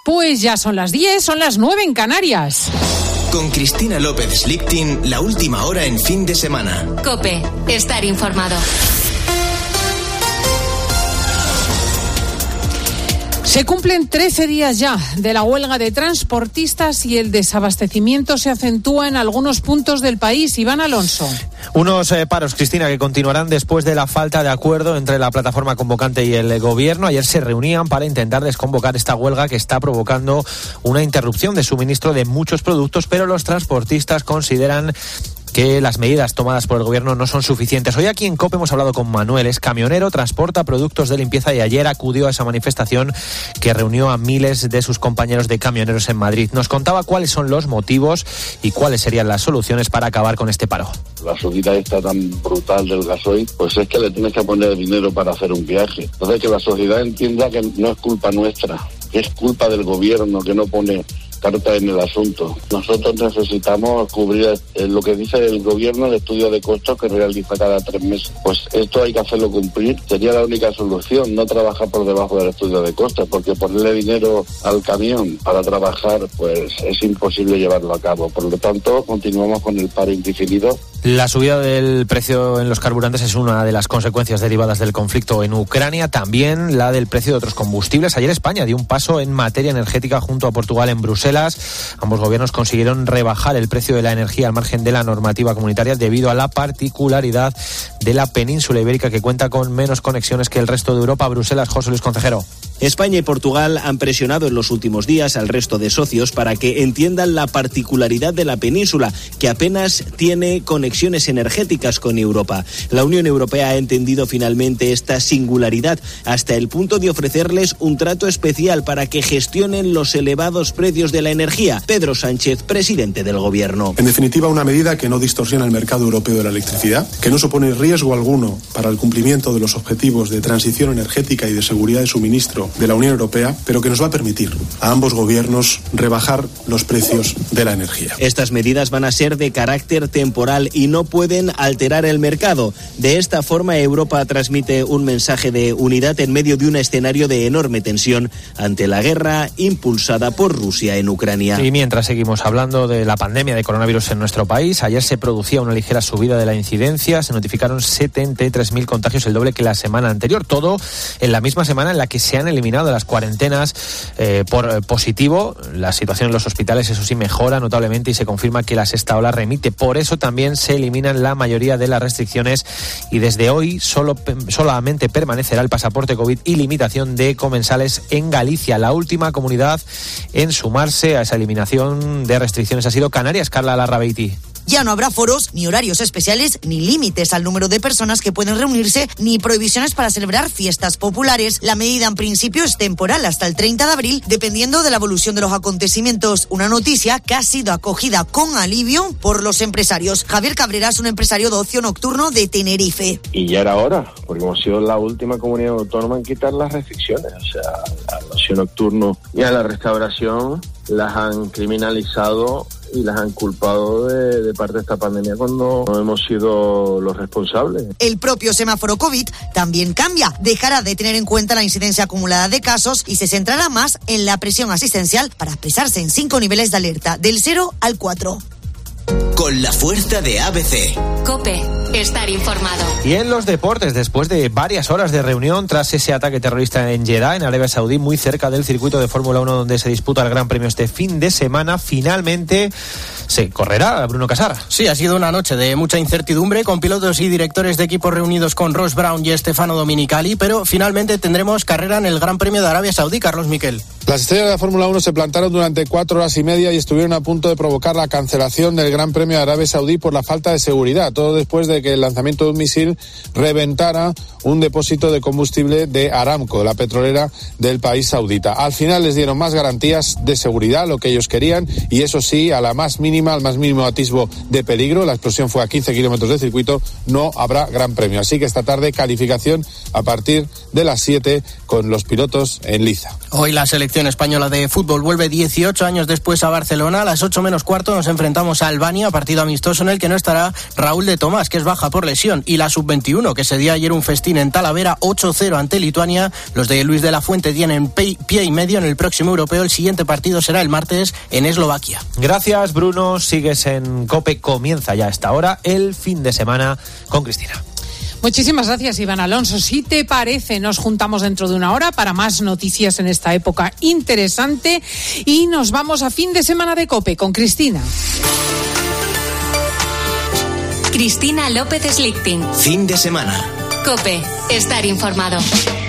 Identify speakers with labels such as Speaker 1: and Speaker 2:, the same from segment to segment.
Speaker 1: Pues ya son las 10, son las 9 en Canarias.
Speaker 2: Con Cristina López Slichting, la última hora en fin de semana.
Speaker 3: COPE, estar informado.
Speaker 1: Se cumplen 13 días ya de la huelga de transportistas y el desabastecimiento se acentúa en algunos puntos del país. Iván Alonso.
Speaker 4: Unos paros, Cristina, que continuarán después de la falta de acuerdo entre la plataforma convocante y el gobierno. Ayer se reunían para intentar desconvocar esta huelga que está provocando una interrupción de suministro de muchos productos, pero los transportistas consideran que las medidas tomadas por el gobierno no son suficientes. Hoy aquí en COPE hemos hablado con Manuel, es camionero, transporta productos de limpieza y ayer acudió a esa manifestación que reunió a miles de sus compañeros de camioneros en Madrid. Nos contaba cuáles son los motivos y cuáles serían las soluciones para acabar con este paro.
Speaker 5: La subida esta tan brutal del gasoil, pues es que le tienes que poner dinero para hacer un viaje. Entonces que la sociedad entienda que no es culpa nuestra, que es culpa del gobierno que no pone carta en el asunto. Nosotros necesitamos cubrir lo que dice el gobierno, el estudio de costos que realiza cada 3 meses. Pues esto hay que hacerlo cumplir. Sería la única solución, no trabajar por debajo del estudio de costos, porque ponerle dinero al camión para trabajar, pues es imposible llevarlo a cabo. Por lo tanto, continuamos con el paro indefinido.
Speaker 4: La subida del precio en los carburantes es una de las consecuencias derivadas del conflicto en Ucrania, también la del precio de otros combustibles. Ayer España dio un paso en materia energética junto a Portugal en Bruselas. Ambos gobiernos consiguieron rebajar el precio de la energía al margen de la normativa comunitaria debido a la particularidad de la península ibérica que cuenta con menos conexiones que el resto de Europa. Bruselas, José Luis Concejero.
Speaker 6: España y Portugal han presionado en los últimos días al resto de socios para que entiendan la particularidad de la península, que apenas tiene conexiones energéticas con Europa. La Unión Europea ha entendido finalmente esta singularidad hasta el punto de ofrecerles un trato especial para que gestionen los elevados precios de la energía. Pedro Sánchez, presidente del Gobierno.
Speaker 7: En definitiva, una medida que no distorsiona el mercado europeo de la electricidad, que no supone riesgo alguno para el cumplimiento de los objetivos de transición energética y de seguridad de suministro de la Unión Europea, pero que nos va a permitir a ambos gobiernos rebajar los precios de la energía.
Speaker 6: Estas medidas van a ser de carácter temporal y no pueden alterar el mercado. De esta forma, Europa transmite un mensaje de unidad en medio de un escenario de enorme tensión ante la guerra impulsada por Rusia en Ucrania.
Speaker 4: Y mientras seguimos hablando de la pandemia de coronavirus en nuestro país, ayer se producía una ligera subida de la incidencia, se notificaron 73.000 contagios, el doble que la semana anterior, todo en la misma semana en la que se han eliminado las cuarentenas por positivo. La situación en los hospitales, eso sí, mejora notablemente y se confirma que la sexta ola remite. Por eso también se eliminan la mayoría de las restricciones y desde hoy solamente permanecerá el pasaporte COVID y limitación de comensales en Galicia. La última comunidad en sumarse a esa eliminación de restricciones ha sido Canarias. Carla Larrabeiti.
Speaker 8: Ya no habrá foros, ni horarios especiales, ni límites al número de personas que pueden reunirse, ni prohibiciones para celebrar fiestas populares. La medida en principio es temporal hasta el 30 de abril, dependiendo de la evolución de los acontecimientos. Una noticia que ha sido acogida con alivio por los empresarios. Javier Cabrera es un empresario de ocio nocturno de Tenerife.
Speaker 5: Y ya era hora, porque hemos sido la última comunidad autónoma en quitar las restricciones. O sea, al ocio nocturno y a la restauración las han criminalizado y las han culpado de parte de esta pandemia cuando no hemos sido los responsables.
Speaker 8: El propio semáforo COVID también cambia. Dejará de tener en cuenta la incidencia acumulada de casos y se centrará más en la presión asistencial para expresarse en 5 niveles de alerta, del 0 al 4.
Speaker 2: Con la fuerza de ABC.
Speaker 3: COPE, estar informado.
Speaker 4: Y en los deportes, después de varias horas de reunión tras ese ataque terrorista en Jeddah, en Arabia Saudí, muy cerca del circuito de Fórmula 1 donde se disputa el Gran Premio este fin de semana, finalmente se correrá, Bruno Casar.
Speaker 9: Sí, ha sido una noche de mucha incertidumbre, con pilotos y directores de equipos reunidos con Ross Brown y Stefano Domenicali, pero finalmente tendremos carrera en el Gran Premio de Arabia Saudí. Carlos Miquel.
Speaker 10: Las estrellas de la Fórmula 1 se plantaron durante 4 horas y media y estuvieron a punto de provocar la cancelación del Gran Premio de Arabia Saudí por la falta de seguridad, todo después de que el lanzamiento de un misil reventara un depósito de combustible de Aramco, la petrolera del país saudita. Al final les dieron más garantías de seguridad, lo que ellos querían, y eso sí, a la más mínima, al más mínimo atisbo de peligro, la explosión fue a 15 kilómetros de circuito, no habrá Gran Premio. Así que esta tarde calificación a partir de las 7 con los pilotos en liza.
Speaker 9: Hoy la selección española de fútbol vuelve 18 años después a Barcelona. A las 8 menos cuarto nos enfrentamos a Albania, partido amistoso en el que no estará Raúl de Tomás, que es baja por lesión, y la sub-21, que se dio ayer un festín Berlín en Talavera 8-0 ante Lituania. Los de Luis de la Fuente tienen pie y medio en el próximo europeo. El siguiente partido será el martes en Eslovaquia.
Speaker 4: Gracias, Bruno. Sigues en COPE. Comienza ya a esta hora el fin de semana con Cristina.
Speaker 1: Muchísimas gracias, Iván Alonso. Si te parece, nos juntamos dentro de una hora para más noticias en esta época interesante y nos vamos a fin de semana de COPE con Cristina.
Speaker 3: Cristina López Slichting.
Speaker 2: Fin de semana.
Speaker 3: COPE. Estar informado.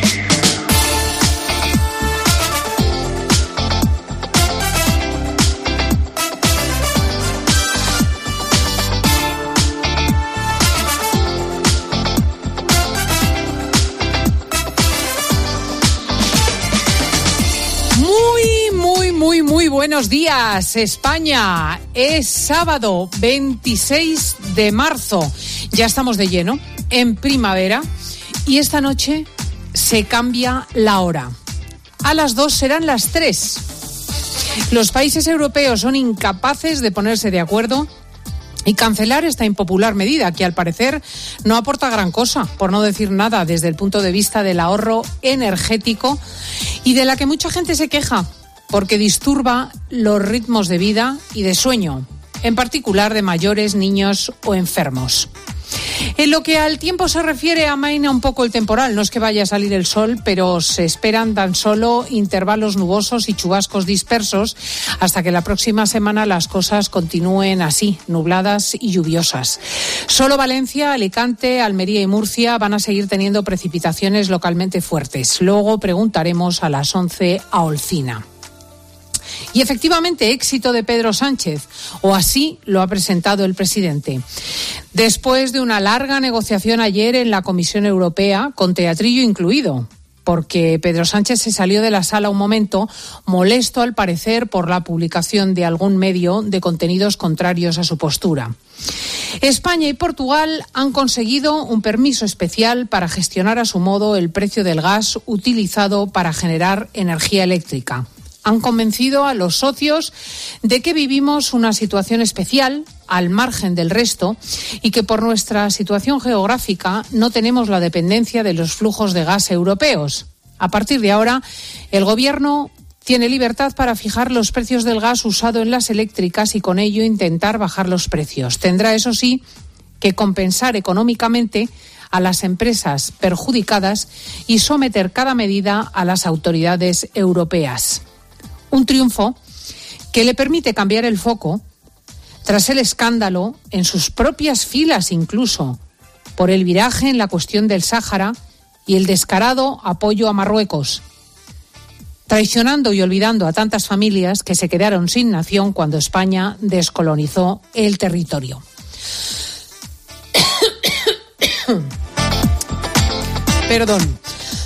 Speaker 1: Muy buenos días, España. Es sábado 26 de marzo. Ya estamos de lleno en primavera y esta noche se cambia la hora. A las 2 serán las 3. Los países europeos son incapaces de ponerse de acuerdo y cancelar esta impopular medida que al parecer no aporta gran cosa, por no decir nada, desde el punto de vista del ahorro energético y de la que mucha gente se queja porque disturba los ritmos de vida y de sueño, en particular de mayores, niños o enfermos. En lo que al tiempo se refiere, amaina un poco el temporal. No es que vaya a salir el sol, pero se esperan tan solo intervalos nubosos y chubascos dispersos hasta que la próxima semana las cosas continúen así, nubladas y lluviosas. Solo Valencia, Alicante, Almería y Murcia van a seguir teniendo precipitaciones localmente fuertes. Luego preguntaremos a las 11 a Olcina. Y efectivamente, éxito de Pedro Sánchez, o así lo ha presentado el presidente. Después de una larga negociación ayer en la Comisión Europea, con teatrillo incluido, porque Pedro Sánchez se salió de la sala un momento, molesto al parecer por la publicación de algún medio de contenidos contrarios a su postura. España y Portugal han conseguido un permiso especial para gestionar a su modo el precio del gas utilizado para generar energía eléctrica. Han convencido a los socios de que vivimos una situación especial, al margen del resto, y que por nuestra situación geográfica no tenemos la dependencia de los flujos de gas europeos. A partir de ahora, el Gobierno tiene libertad para fijar los precios del gas usado en las eléctricas y con ello intentar bajar los precios. Tendrá, eso sí, que compensar económicamente a las empresas perjudicadas y someter cada medida a las autoridades europeas. Un triunfo que le permite cambiar el foco tras el escándalo en sus propias filas incluso por el viraje en la cuestión del Sáhara y el descarado apoyo a Marruecos, traicionando y olvidando a tantas familias que se quedaron sin nación cuando España descolonizó el territorio. Perdón.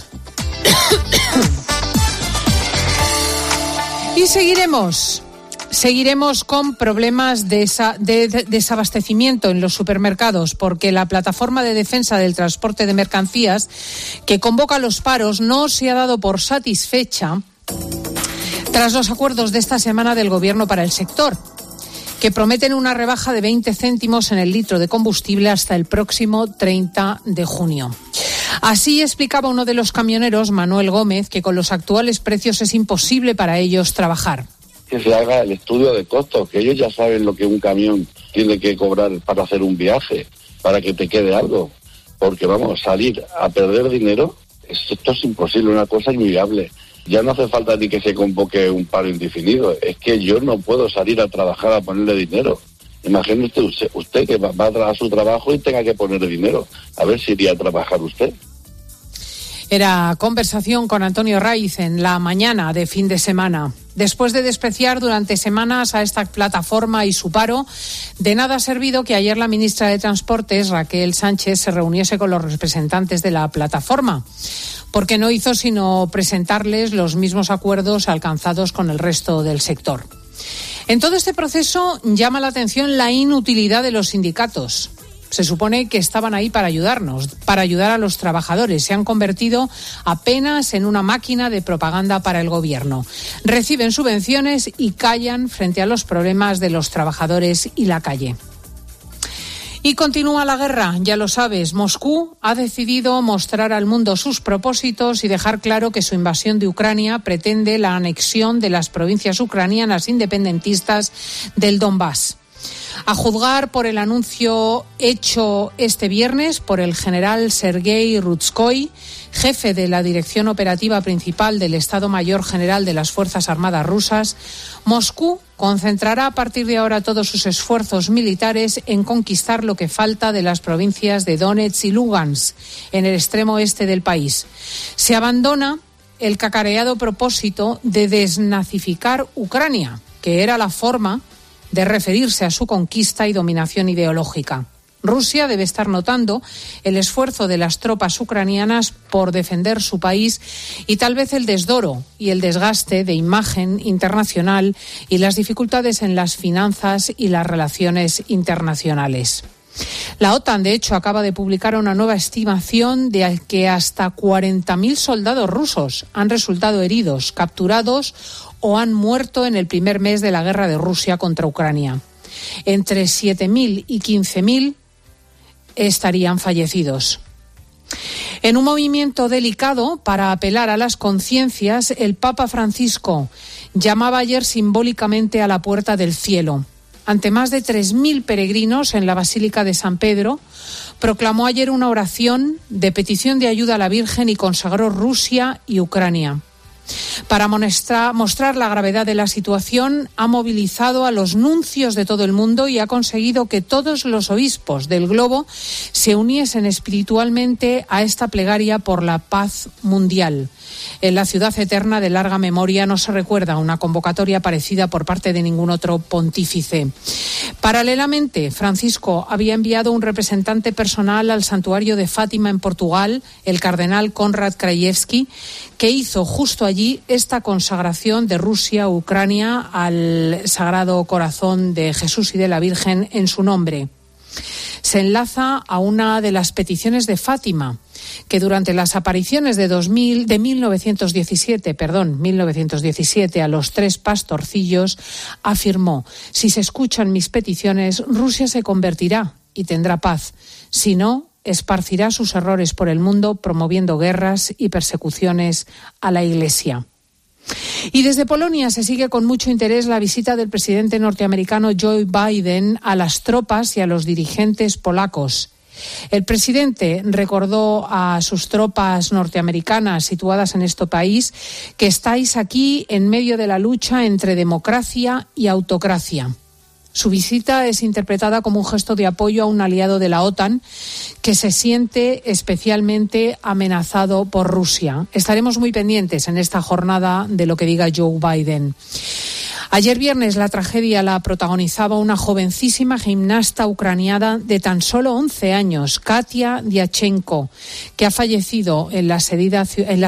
Speaker 1: Y seguiremos con problemas de desabastecimiento en los supermercados, porque la plataforma de defensa del transporte de mercancías que convoca los paros no se ha dado por satisfecha tras los acuerdos de esta semana del Gobierno para el sector, que prometen una rebaja de 20 céntimos en el litro de combustible hasta el próximo 30 de junio. Así explicaba uno de los camioneros, Manuel Gómez, que con los actuales precios es imposible para ellos trabajar.
Speaker 5: Que se haga el estudio de costos, que ellos ya saben lo que un camión tiene que cobrar para hacer un viaje, para que te quede algo. Porque vamos, salir a perder dinero, esto es imposible, una cosa inviable. Ya no hace falta ni que se convoque un paro indefinido, es que yo no puedo salir a trabajar a ponerle dinero. Imagínese usted que va a su trabajo y tenga que ponerle dinero. A ver si iría a trabajar usted.
Speaker 1: Era conversación con Antonio Raiz en la mañana de fin de semana. Después de despreciar durante semanas a esta plataforma y su paro, de nada ha servido que ayer la ministra de Transportes, Raquel Sánchez, se reuniese con los representantes de la plataforma, porque no hizo sino presentarles los mismos acuerdos alcanzados con el resto del sector. En todo este proceso llama la atención la inutilidad de los sindicatos. Se supone que estaban ahí para ayudarnos, para ayudar a los trabajadores. Se han convertido apenas en una máquina de propaganda para el Gobierno. Reciben subvenciones y callan frente a los problemas de los trabajadores y la calle. Y continúa la guerra, ya lo sabes. Moscú ha decidido mostrar al mundo sus propósitos y dejar claro que su invasión de Ucrania pretende la anexión de las provincias ucranianas independentistas del Donbass. A juzgar por el anuncio hecho este viernes por el general Sergei Rutskoy, jefe de la Dirección Operativa Principal del Estado Mayor General de las Fuerzas Armadas rusas, Moscú concentrará a partir de ahora todos sus esfuerzos militares en conquistar lo que falta de las provincias de Donetsk y Lugansk, en el extremo este del país. Se abandona el cacareado propósito de desnazificar Ucrania, que era la forma de referirse a su conquista y dominación ideológica. Rusia debe estar notando el esfuerzo de las tropas ucranianas por defender su país y tal vez el desdoro y el desgaste de imagen internacional y las dificultades en las finanzas y las relaciones internacionales. La OTAN, de hecho, acaba de publicar una nueva estimación de que hasta 40.000 soldados rusos han resultado heridos, capturados o han muerto en el primer mes de la guerra de Rusia contra Ucrania. Entre 7.000 y 15.000 estarían fallecidos. En un movimiento delicado para apelar a las conciencias, el Papa Francisco llamaba ayer simbólicamente a la puerta del cielo. Ante más de 3.000 peregrinos en la Basílica de San Pedro, proclamó ayer una oración de petición de ayuda a la Virgen y consagró Rusia y Ucrania. Para mostrar la gravedad de la situación, ha movilizado a los nuncios de todo el mundo y ha conseguido que todos los obispos del globo se uniesen espiritualmente a esta plegaria por la paz mundial. En la ciudad eterna de larga memoria no se recuerda una convocatoria parecida por parte de ningún otro pontífice. Paralelamente, Francisco había enviado un representante personal al santuario de Fátima en Portugal, el cardenal Konrad Krajewski, que hizo justo allí esta consagración de Rusia a Ucrania al Sagrado Corazón de Jesús y de la Virgen en su nombre. Se enlaza a una de las peticiones de Fátima, que durante las apariciones de 1917 a los 3 pastorcillos afirmó: si se escuchan mis peticiones, Rusia se convertirá y tendrá paz. Si no, esparcirá sus errores por el mundo, promoviendo guerras y persecuciones a la Iglesia. Y desde Polonia se sigue con mucho interés la visita del presidente norteamericano Joe Biden a las tropas y a los dirigentes polacos. El presidente recordó a sus tropas norteamericanas situadas en este país que estáis aquí en medio de la lucha entre democracia y autocracia. Su visita es interpretada como un gesto de apoyo a un aliado de la OTAN que se siente especialmente amenazado por Rusia. Estaremos muy pendientes en esta jornada de lo que diga Joe Biden. Ayer viernes la tragedia la protagonizaba una jovencísima gimnasta ucraniana de tan solo 11 años, Katia Diachenko, que ha fallecido en la asediada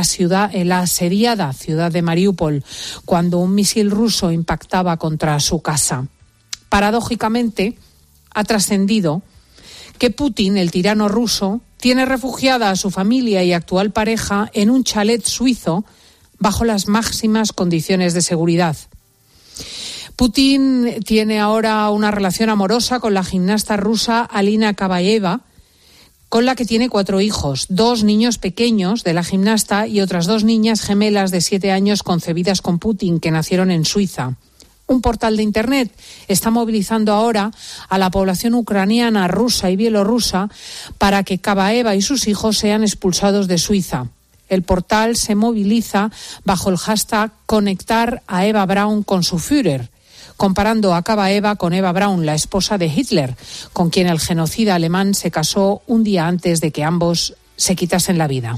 Speaker 1: ciudad de Mariupol cuando un misil ruso impactaba contra su casa. Paradójicamente, ha trascendido que Putin, el tirano ruso, tiene refugiada a su familia y actual pareja en un chalet suizo bajo las máximas condiciones de seguridad. Putin tiene ahora una relación amorosa con la gimnasta rusa Alina Kabaeva, con la que tiene 4 hijos, 2 niños pequeños de la gimnasta y otras 2 niñas gemelas de 7 años concebidas con Putin, que nacieron en Suiza. Un portal de Internet está movilizando ahora a la población ucraniana, rusa y bielorrusa para que Kabaeva y sus hijos sean expulsados de Suiza. El portal se moviliza bajo el hashtag Conectar a Eva Braun con su Führer, comparando a Kabaeva con Eva Braun, la esposa de Hitler, con quien el genocida alemán se casó un día antes de que ambos se quitasen la vida.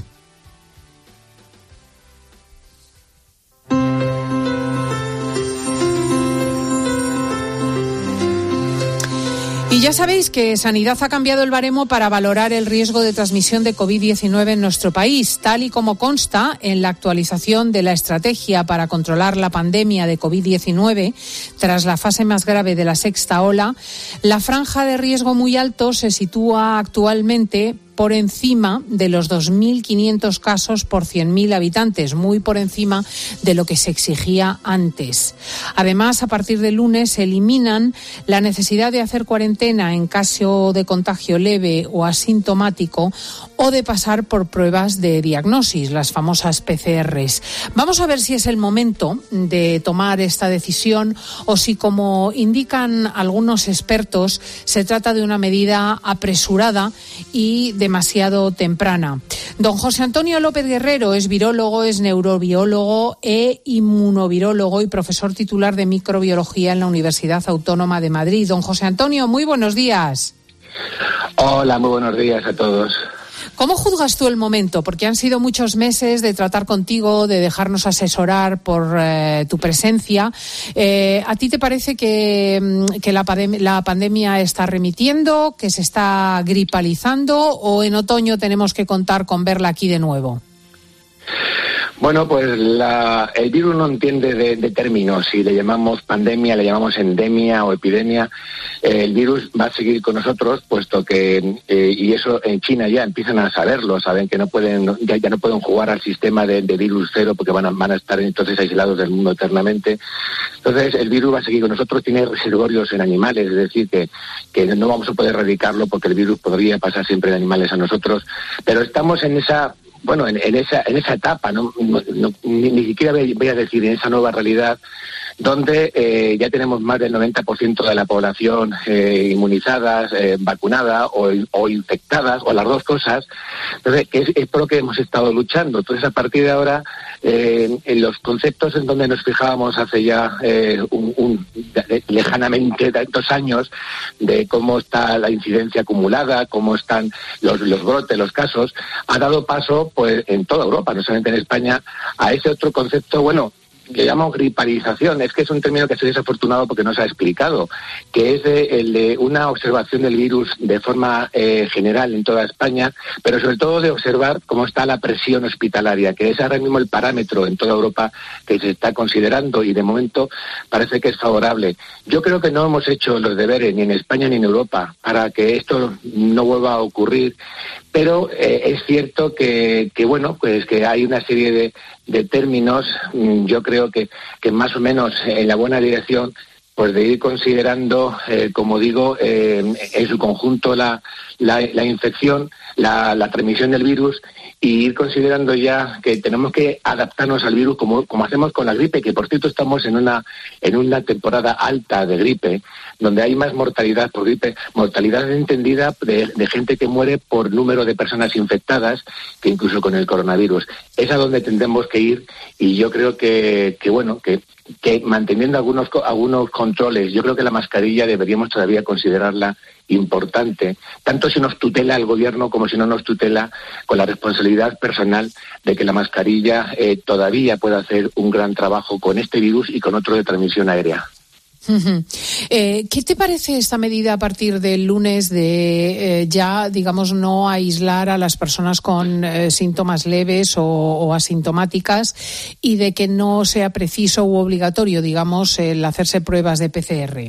Speaker 1: Y ya sabéis que Sanidad ha cambiado el baremo para valorar el riesgo de transmisión de COVID-19 en nuestro país, tal y como consta en la actualización de la estrategia para controlar la pandemia de COVID-19 tras la fase más grave de la 6ª ola. La franja de riesgo muy alto se sitúa actualmente por encima de los 2.500 casos por 100.000 habitantes, muy por encima de lo que se exigía antes. Además, a partir del lunes se eliminan la necesidad de hacer cuarentena en caso de contagio leve o asintomático o de pasar por pruebas de diagnosis, las famosas PCRs. Vamos a ver si es el momento de tomar esta decisión o si, como indican algunos expertos, se trata de una medida apresurada y demasiado temprana. Don José Antonio López Guerrero es virólogo, es neurobiólogo e inmunovirólogo y profesor titular de microbiología en la Universidad Autónoma de Madrid. Don José Antonio, muy buenos días.
Speaker 11: Hola, muy buenos días a todos.
Speaker 1: ¿Cómo juzgas tú el momento? Porque han sido muchos meses de tratar contigo, de dejarnos asesorar por tu presencia. ¿A ti te parece que la pandemia está remitiendo, que se está gripalizando o en otoño tenemos que contar con verla aquí de nuevo?
Speaker 11: Bueno, pues el virus no entiende de términos. Si le llamamos pandemia, le llamamos endemia o epidemia, el virus va a seguir con nosotros, puesto que, y eso en China ya empiezan a saberlo, saben que ya no pueden jugar al sistema de virus cero porque van a estar entonces aislados del mundo eternamente. Entonces el virus va a seguir con nosotros, tiene reservorios en animales, es decir, que no vamos a poder erradicarlo porque el virus podría pasar siempre de animales a nosotros, pero estamos en esa etapa, ni siquiera voy a decir en esa nueva realidad, donde ya tenemos más del 90% de la población inmunizadas, vacunada o infectadas, o las dos cosas. Entonces, que es por lo que hemos estado luchando. Entonces, a partir de ahora, en los conceptos en donde nos fijábamos hace ya lejanamente 2 años, de cómo está la incidencia acumulada, cómo están los brotes, los casos, ha dado paso, pues, en toda Europa, no solamente en España, a ese otro concepto, que llamamos gripalización. Es que es un término que es desafortunado porque no se ha explicado, que es el de una observación del virus de forma general en toda España, pero sobre todo de observar cómo está la presión hospitalaria, que es ahora mismo el parámetro en toda Europa que se está considerando y de momento parece que es favorable. Yo creo que no hemos hecho los deberes ni en España ni en Europa para que esto no vuelva a ocurrir, pero es cierto que hay una serie de términos, yo creo que más o menos en la buena dirección, pues de ir considerando, como digo, en su conjunto la infección, la transmisión del virus, y ir considerando ya que tenemos que adaptarnos al virus como hacemos con la gripe, que por cierto estamos en una temporada alta de gripe, donde hay más mortalidad por gripe, mortalidad entendida de gente que muere por número de personas infectadas que incluso con el coronavirus. Es a donde tendremos que ir, y yo creo que manteniendo algunos controles, yo creo que la mascarilla deberíamos todavía considerarla importante, tanto si nos tutela el gobierno como si no nos tutela, con la responsabilidad personal de que la mascarilla todavía pueda hacer un gran trabajo con este virus y con otro de transmisión aérea.
Speaker 1: ¿Qué te parece esta medida a partir del lunes de ya, digamos, no aislar a las personas con síntomas leves o asintomáticas, y de que no sea preciso u obligatorio, digamos, el hacerse pruebas de PCR?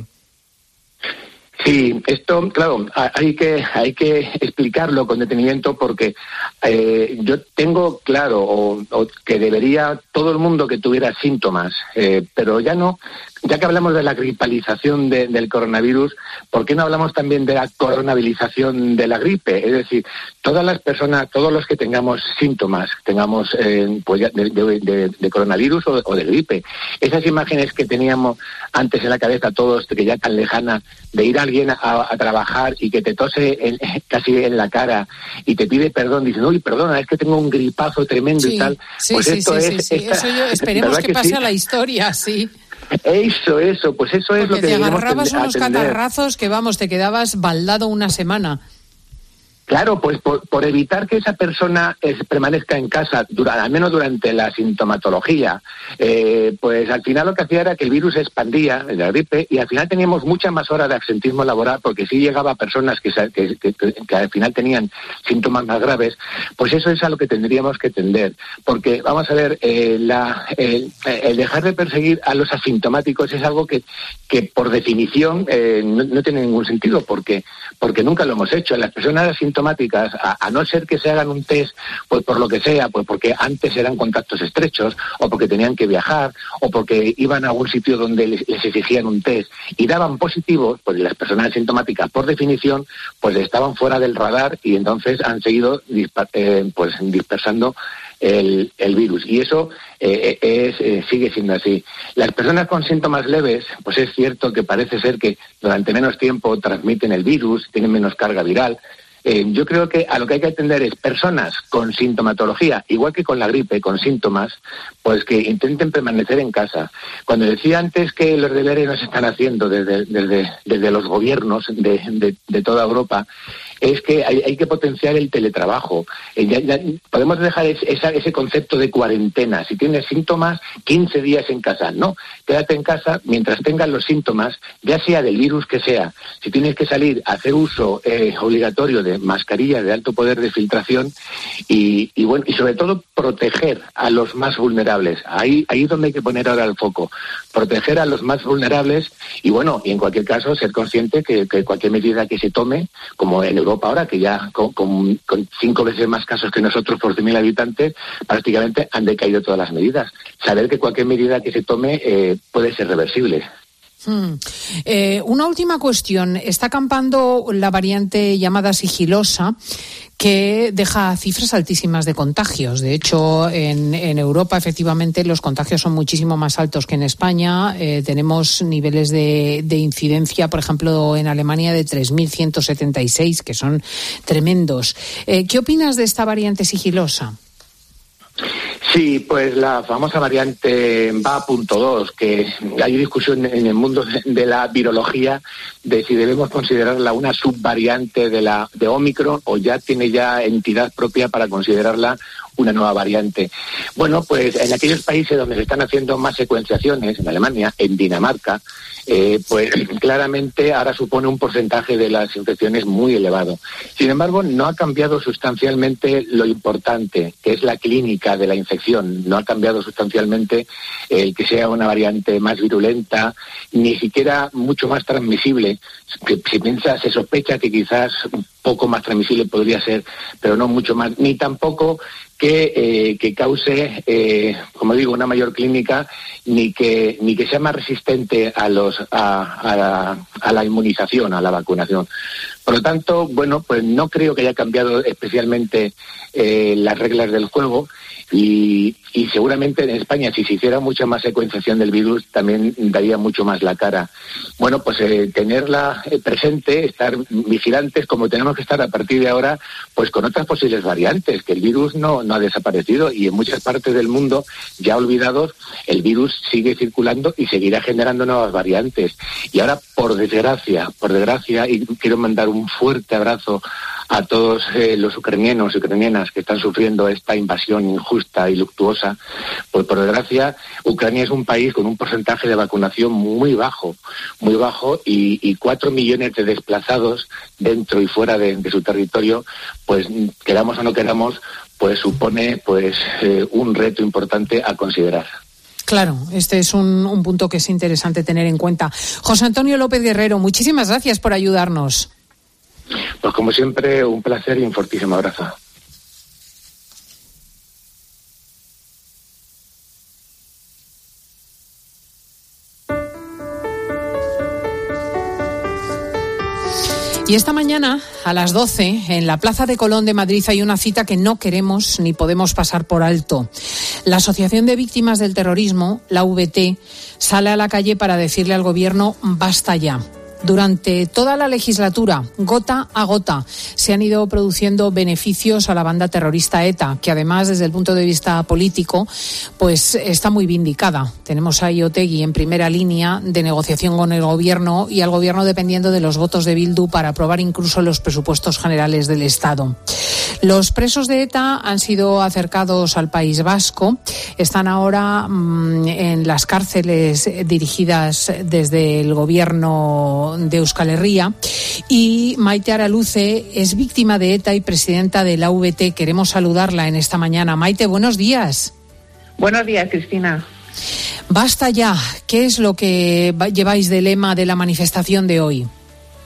Speaker 11: Sí, esto, claro, hay que explicarlo con detenimiento, porque yo tengo claro o que debería todo el mundo que tuviera síntomas, pero ya que hablamos de la gripalización del coronavirus, ¿por qué no hablamos también de la coronabilización de la gripe? Es decir, todas las personas, todos los que tengamos síntomas, pues ya de coronavirus o de gripe, esas imágenes que teníamos antes en la cabeza todos, que ya tan lejana, de ir a alguien a trabajar y que te tose casi en la cara y te pide perdón, diciendo, uy, perdona, es que tengo un gripazo tremendo y tal. Pues esto es...
Speaker 1: Eso esperemos que pase a la historia, sí.
Speaker 11: Eso, pues eso es lo que
Speaker 1: te agarrabas unos catarrazos que, te quedabas baldado una semana.
Speaker 11: Claro, pues por evitar que esa persona permanezca en casa, al menos durante la sintomatología, pues al final lo que hacía era que el virus se expandía, la gripe, y al final teníamos muchas más horas de absentismo laboral, porque sí llegaba a personas que al final tenían síntomas más graves. Pues eso es a lo que tendríamos que tender, porque vamos a ver, el dejar de perseguir a los asintomáticos es algo que por definición no tiene ningún sentido, porque nunca lo hemos hecho. Las personas asintomáticas asintomáticas, a no ser que se hagan un test, pues por lo que sea, pues porque antes eran contactos estrechos, o porque tenían que viajar, o porque iban a algún sitio donde les exigían un test y daban positivos, pues las personas asintomáticas, por definición, pues estaban fuera del radar y entonces han seguido dispersando el virus. Y eso sigue siendo así. Las personas con síntomas leves, pues es cierto que parece ser que durante menos tiempo transmiten el virus, tienen menos carga viral. Yo creo que a lo que hay que atender es personas con sintomatología, igual que con la gripe, con síntomas, pues que intenten permanecer en casa. Cuando decía antes que los deberes no se están haciendo desde los gobiernos de toda Europa, es que hay que potenciar el teletrabajo. Ya podemos dejar ese concepto de cuarentena. Si tienes síntomas, 15 días en casa. No, quédate en casa mientras tengas los síntomas, ya sea del virus que sea. Si tienes que salir, hacer uso obligatorio de mascarillas de alto poder de filtración y sobre todo proteger a los más vulnerables. Ahí es donde hay que poner ahora el foco. Proteger a los más vulnerables y en cualquier caso ser consciente que cualquier medida que se tome, como en Europa ahora, que ya con 5 veces más casos que nosotros por 100.000 habitantes, prácticamente han decaído todas las medidas. Saber que cualquier medida que se tome puede ser reversible.
Speaker 1: Una última cuestión. Está acampando la variante llamada sigilosa, que deja cifras altísimas de contagios. De hecho, en Europa, efectivamente, los contagios son muchísimo más altos que en España. Tenemos niveles de incidencia, por ejemplo, en Alemania de 3.176, que son tremendos. ¿Qué opinas de esta variante sigilosa?
Speaker 11: Sí, pues la famosa variante BA.2, que hay discusión en el mundo de la virología de si debemos considerarla una subvariante de Omicron o ya tiene entidad propia para considerarla una nueva variante. Bueno, pues en aquellos países donde se están haciendo más secuenciaciones, en Alemania, en Dinamarca, pues claramente ahora supone un porcentaje de las infecciones muy elevado. Sin embargo, no ha cambiado sustancialmente lo importante, que es la clínica de la infección. No ha cambiado sustancialmente el que sea una variante más virulenta, ni siquiera mucho más transmisible. Que se sospecha que quizás un poco más transmisible podría ser, pero no mucho más, ni tampoco que cause, como digo, una mayor clínica, ni que sea más resistente a la inmunización, a la vacunación. Por lo tanto, pues no creo que haya cambiado especialmente las reglas del juego y seguramente en España, si se hiciera mucha más secuenciación del virus, también daría mucho más la cara. Bueno, pues tenerla presente, estar vigilantes, como tenemos que estar a partir de ahora, pues con otras posibles variantes, que el virus no ha desaparecido y en muchas partes del mundo, ya olvidados, el virus sigue circulando y seguirá generando nuevas variantes. Y ahora, por desgracia, y quiero mandar un fuerte abrazo a todos los ucranianos y ucranianas que están sufriendo esta invasión injusta y luctuosa, pues por desgracia Ucrania es un país con un porcentaje de vacunación muy bajo y 4 millones de desplazados dentro y fuera de su territorio, pues queramos o no queramos, pues supone un reto importante a considerar.
Speaker 1: Claro, este es un punto que es interesante tener en cuenta. José Antonio López Guerrero, muchísimas gracias por ayudarnos.
Speaker 11: Pues como siempre, un placer y un fortísimo abrazo.
Speaker 1: Y esta mañana, a las 12, en la Plaza de Colón de Madrid hay una cita que no queremos ni podemos pasar por alto. La Asociación de Víctimas del Terrorismo, la AVT, sale a la calle para decirle al Gobierno basta ya. Durante toda la legislatura, gota a gota, se han ido produciendo beneficios a la banda terrorista ETA, que además, desde el punto de vista político, pues está muy vindicada. Tenemos a Otegi en primera línea de negociación con el Gobierno y al Gobierno dependiendo de los votos de Bildu para aprobar incluso los presupuestos generales del Estado. Los presos de ETA han sido acercados al País Vasco, están ahora en las cárceles dirigidas desde el Gobierno de Euskal Herria y Maite Araluce es víctima de ETA y presidenta de la AVT. Queremos saludarla en esta mañana. Maite, buenos días.
Speaker 12: Buenos días, Cristina.
Speaker 1: Basta ya. ¿Qué es lo que lleváis de lema de la manifestación de hoy?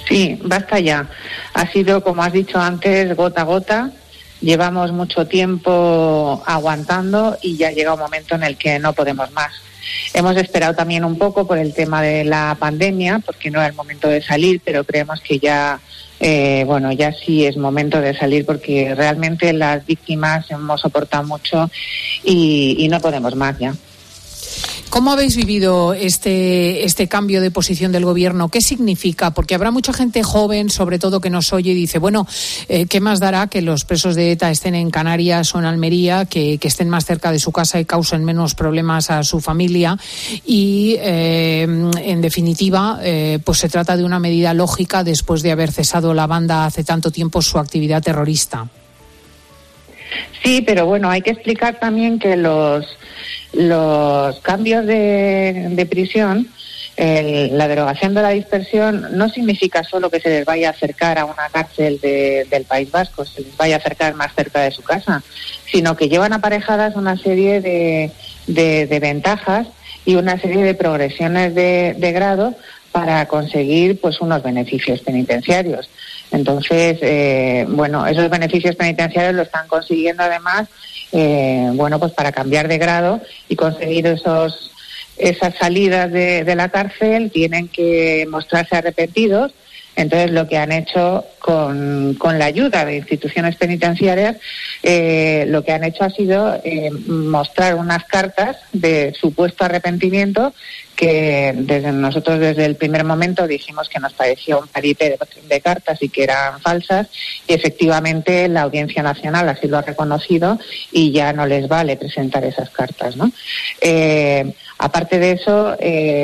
Speaker 12: Sí, basta ya. Ha sido, como has dicho antes, gota a gota. Llevamos mucho tiempo aguantando y ya llega un momento en el que no podemos más. Hemos esperado también un poco por el tema de la pandemia, porque no era el momento de salir, pero creemos que ya, ya sí es momento de salir, porque realmente las víctimas hemos soportado mucho y no podemos más ya.
Speaker 1: ¿Cómo habéis vivido este cambio de posición del gobierno? ¿Qué significa? Porque habrá mucha gente joven, sobre todo, que nos oye y dice, ¿qué más dará que los presos de ETA estén en Canarias o en Almería, que estén más cerca de su casa y causen menos problemas a su familia? Y, en definitiva, pues se trata de una medida lógica después de haber cesado la banda hace tanto tiempo su actividad terrorista.
Speaker 12: Sí, pero bueno, hay que explicar también que los cambios de prisión, la derogación de la dispersión, no significa solo que se les vaya a acercar a una cárcel del País Vasco, se les vaya a acercar más cerca de su casa, sino que llevan aparejadas una serie de ventajas y una serie de progresiones de grado para conseguir pues unos beneficios penitenciarios. Entonces, esos beneficios penitenciarios lo están consiguiendo además, pues para cambiar de grado y conseguir esas salidas de la cárcel, tienen que mostrarse arrepentidos. Entonces, lo que han hecho con la ayuda de instituciones penitenciarias, lo que han hecho ha sido mostrar unas cartas de supuesto arrepentimiento que nosotros desde el primer momento dijimos que nos parecía un paripé de cartas y que eran falsas, y efectivamente la Audiencia Nacional así lo ha reconocido y ya no les vale presentar esas cartas, ¿no? Aparte de eso,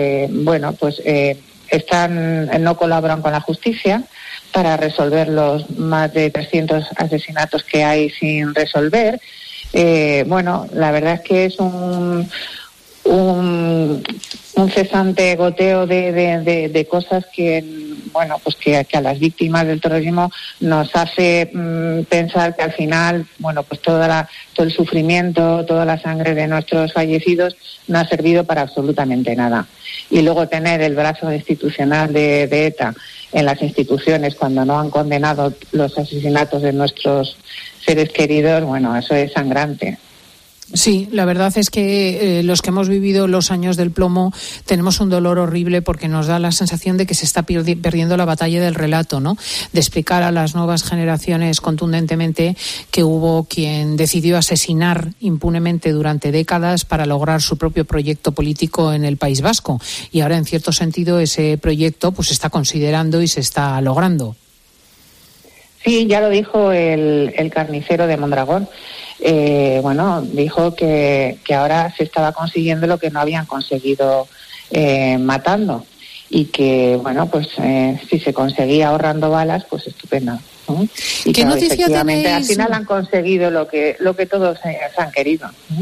Speaker 12: no colaboran con la justicia para resolver los más de 300 asesinatos que hay sin resolver. La verdad es que es un cesante goteo de cosas que a las víctimas del terrorismo nos hace pensar que al final, todo el sufrimiento, toda la sangre de nuestros fallecidos no ha servido para absolutamente nada. Y luego tener el brazo institucional de ETA en las instituciones cuando no han condenado los asesinatos de nuestros seres queridos, eso es sangrante.
Speaker 1: Sí, la verdad es que los que hemos vivido los años del plomo tenemos un dolor horrible, porque nos da la sensación de que se está perdiendo la batalla del relato, ¿no? De explicar a las nuevas generaciones contundentemente que hubo quien decidió asesinar impunemente durante décadas para lograr su propio proyecto político en el País Vasco. Y ahora, en cierto sentido, ese proyecto pues se está considerando y se está logrando.
Speaker 12: Sí, ya lo dijo el carnicero de Mondragón. Dijo que ahora se estaba consiguiendo lo que no habían conseguido matando, y que si se conseguía ahorrando balas, pues estupendo, ¿no? Y
Speaker 1: ¿qué noticia tenéis?
Speaker 12: Al final han conseguido lo que todos han querido, ¿no?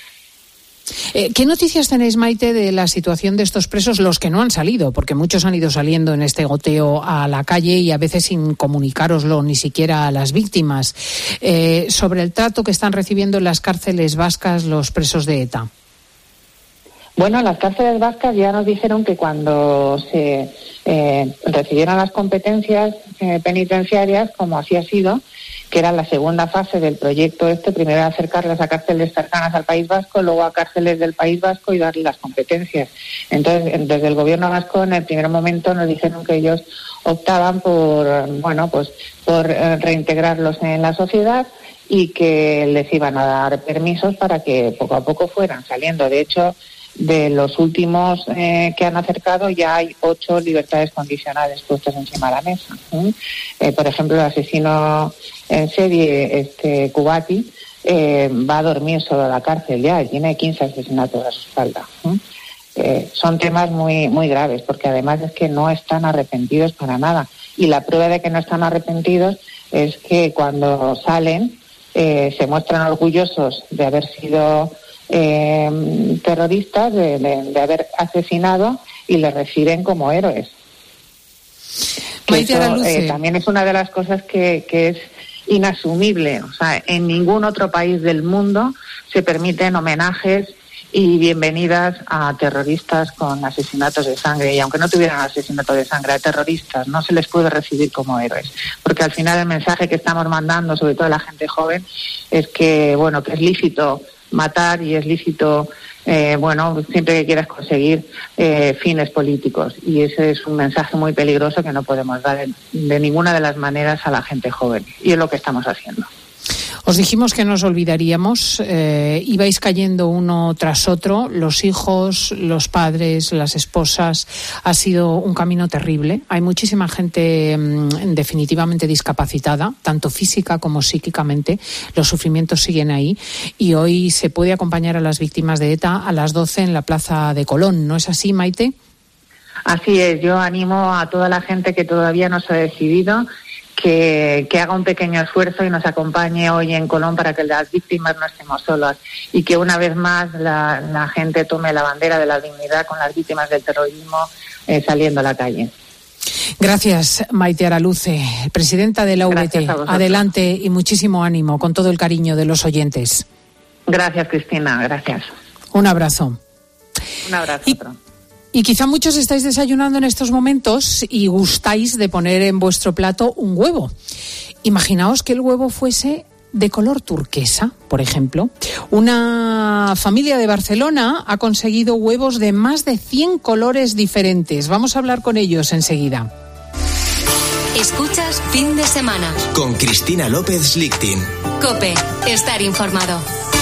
Speaker 1: ¿Qué noticias tenéis, Maite, de la situación de estos presos, los que no han salido? Porque muchos han ido saliendo en este goteo a la calle y a veces sin comunicároslo ni siquiera a las víctimas, sobre el trato que están recibiendo en las cárceles vascas los presos de ETA.
Speaker 12: Bueno, las cárceles vascas ya nos dijeron que cuando se recibieron las competencias penitenciarias, como así ha sido, que era la segunda fase del proyecto primero acercarlas a cárceles cercanas al País Vasco, luego a cárceles del País Vasco y darles las competencias. Entonces, desde el gobierno vasco, en el primer momento nos dijeron que ellos optaban por reintegrarlos en la sociedad y que les iban a dar permisos para que poco a poco fueran saliendo. De hecho, de los últimos que han acercado, ya hay 8 libertades condicionales puestas encima de la mesa. Por ejemplo, el asesino en serie, Kubati, va a dormir solo en la cárcel ya, tiene 15 asesinatos a su espalda. Son temas muy, muy graves, porque además es que no están arrepentidos para nada. Y la prueba de que no están arrepentidos es que cuando salen se muestran orgullosos de haber sido terroristas, de haber asesinado, y les reciben como héroes. Eso, también es una de las cosas que es inasumible. O sea, en ningún otro país del mundo se permiten homenajes y bienvenidas a terroristas con asesinatos de sangre. Y aunque no tuvieran asesinatos de sangre, a terroristas no se les puede recibir como héroes, porque al final el mensaje que estamos mandando, sobre todo a la gente joven, es que, bueno, que es lícito matar y es lícito, siempre que quieras conseguir fines políticos. Y ese es un mensaje muy peligroso que no podemos dar de ninguna de las maneras a la gente joven. Y es lo que estamos haciendo.
Speaker 1: Os dijimos que nos olvidaríamos, ibais cayendo uno tras otro, los hijos, los padres, las esposas. Ha sido un camino terrible. Hay muchísima gente definitivamente discapacitada, tanto física como psíquicamente. Los sufrimientos siguen ahí y hoy se puede acompañar a las víctimas de ETA a las 12 en la Plaza de Colón. ¿No es así, Maite?
Speaker 12: Así es. Yo animo a toda la gente que todavía no se ha decidido que haga un pequeño esfuerzo y nos acompañe hoy en Colón para que las víctimas no estemos solas y que una vez más la gente tome la bandera de la dignidad con las víctimas del terrorismo saliendo a la calle.
Speaker 1: Gracias, Maite Araluce, presidenta de la VT. Adelante y muchísimo ánimo, con todo el cariño de los oyentes.
Speaker 12: Gracias, Cristina, gracias.
Speaker 1: Un abrazo.
Speaker 12: Un abrazo.
Speaker 1: Y quizá muchos estáis desayunando en estos momentos y gustáis de poner en vuestro plato un huevo. Imaginaos que el huevo fuese de color turquesa, por ejemplo. Una familia de Barcelona ha conseguido huevos de más de 100 colores diferentes. Vamos a hablar con ellos enseguida.
Speaker 3: Escuchas Fin de Semana.
Speaker 2: Con Cristina López Lichting.
Speaker 3: COPE. Estar informado.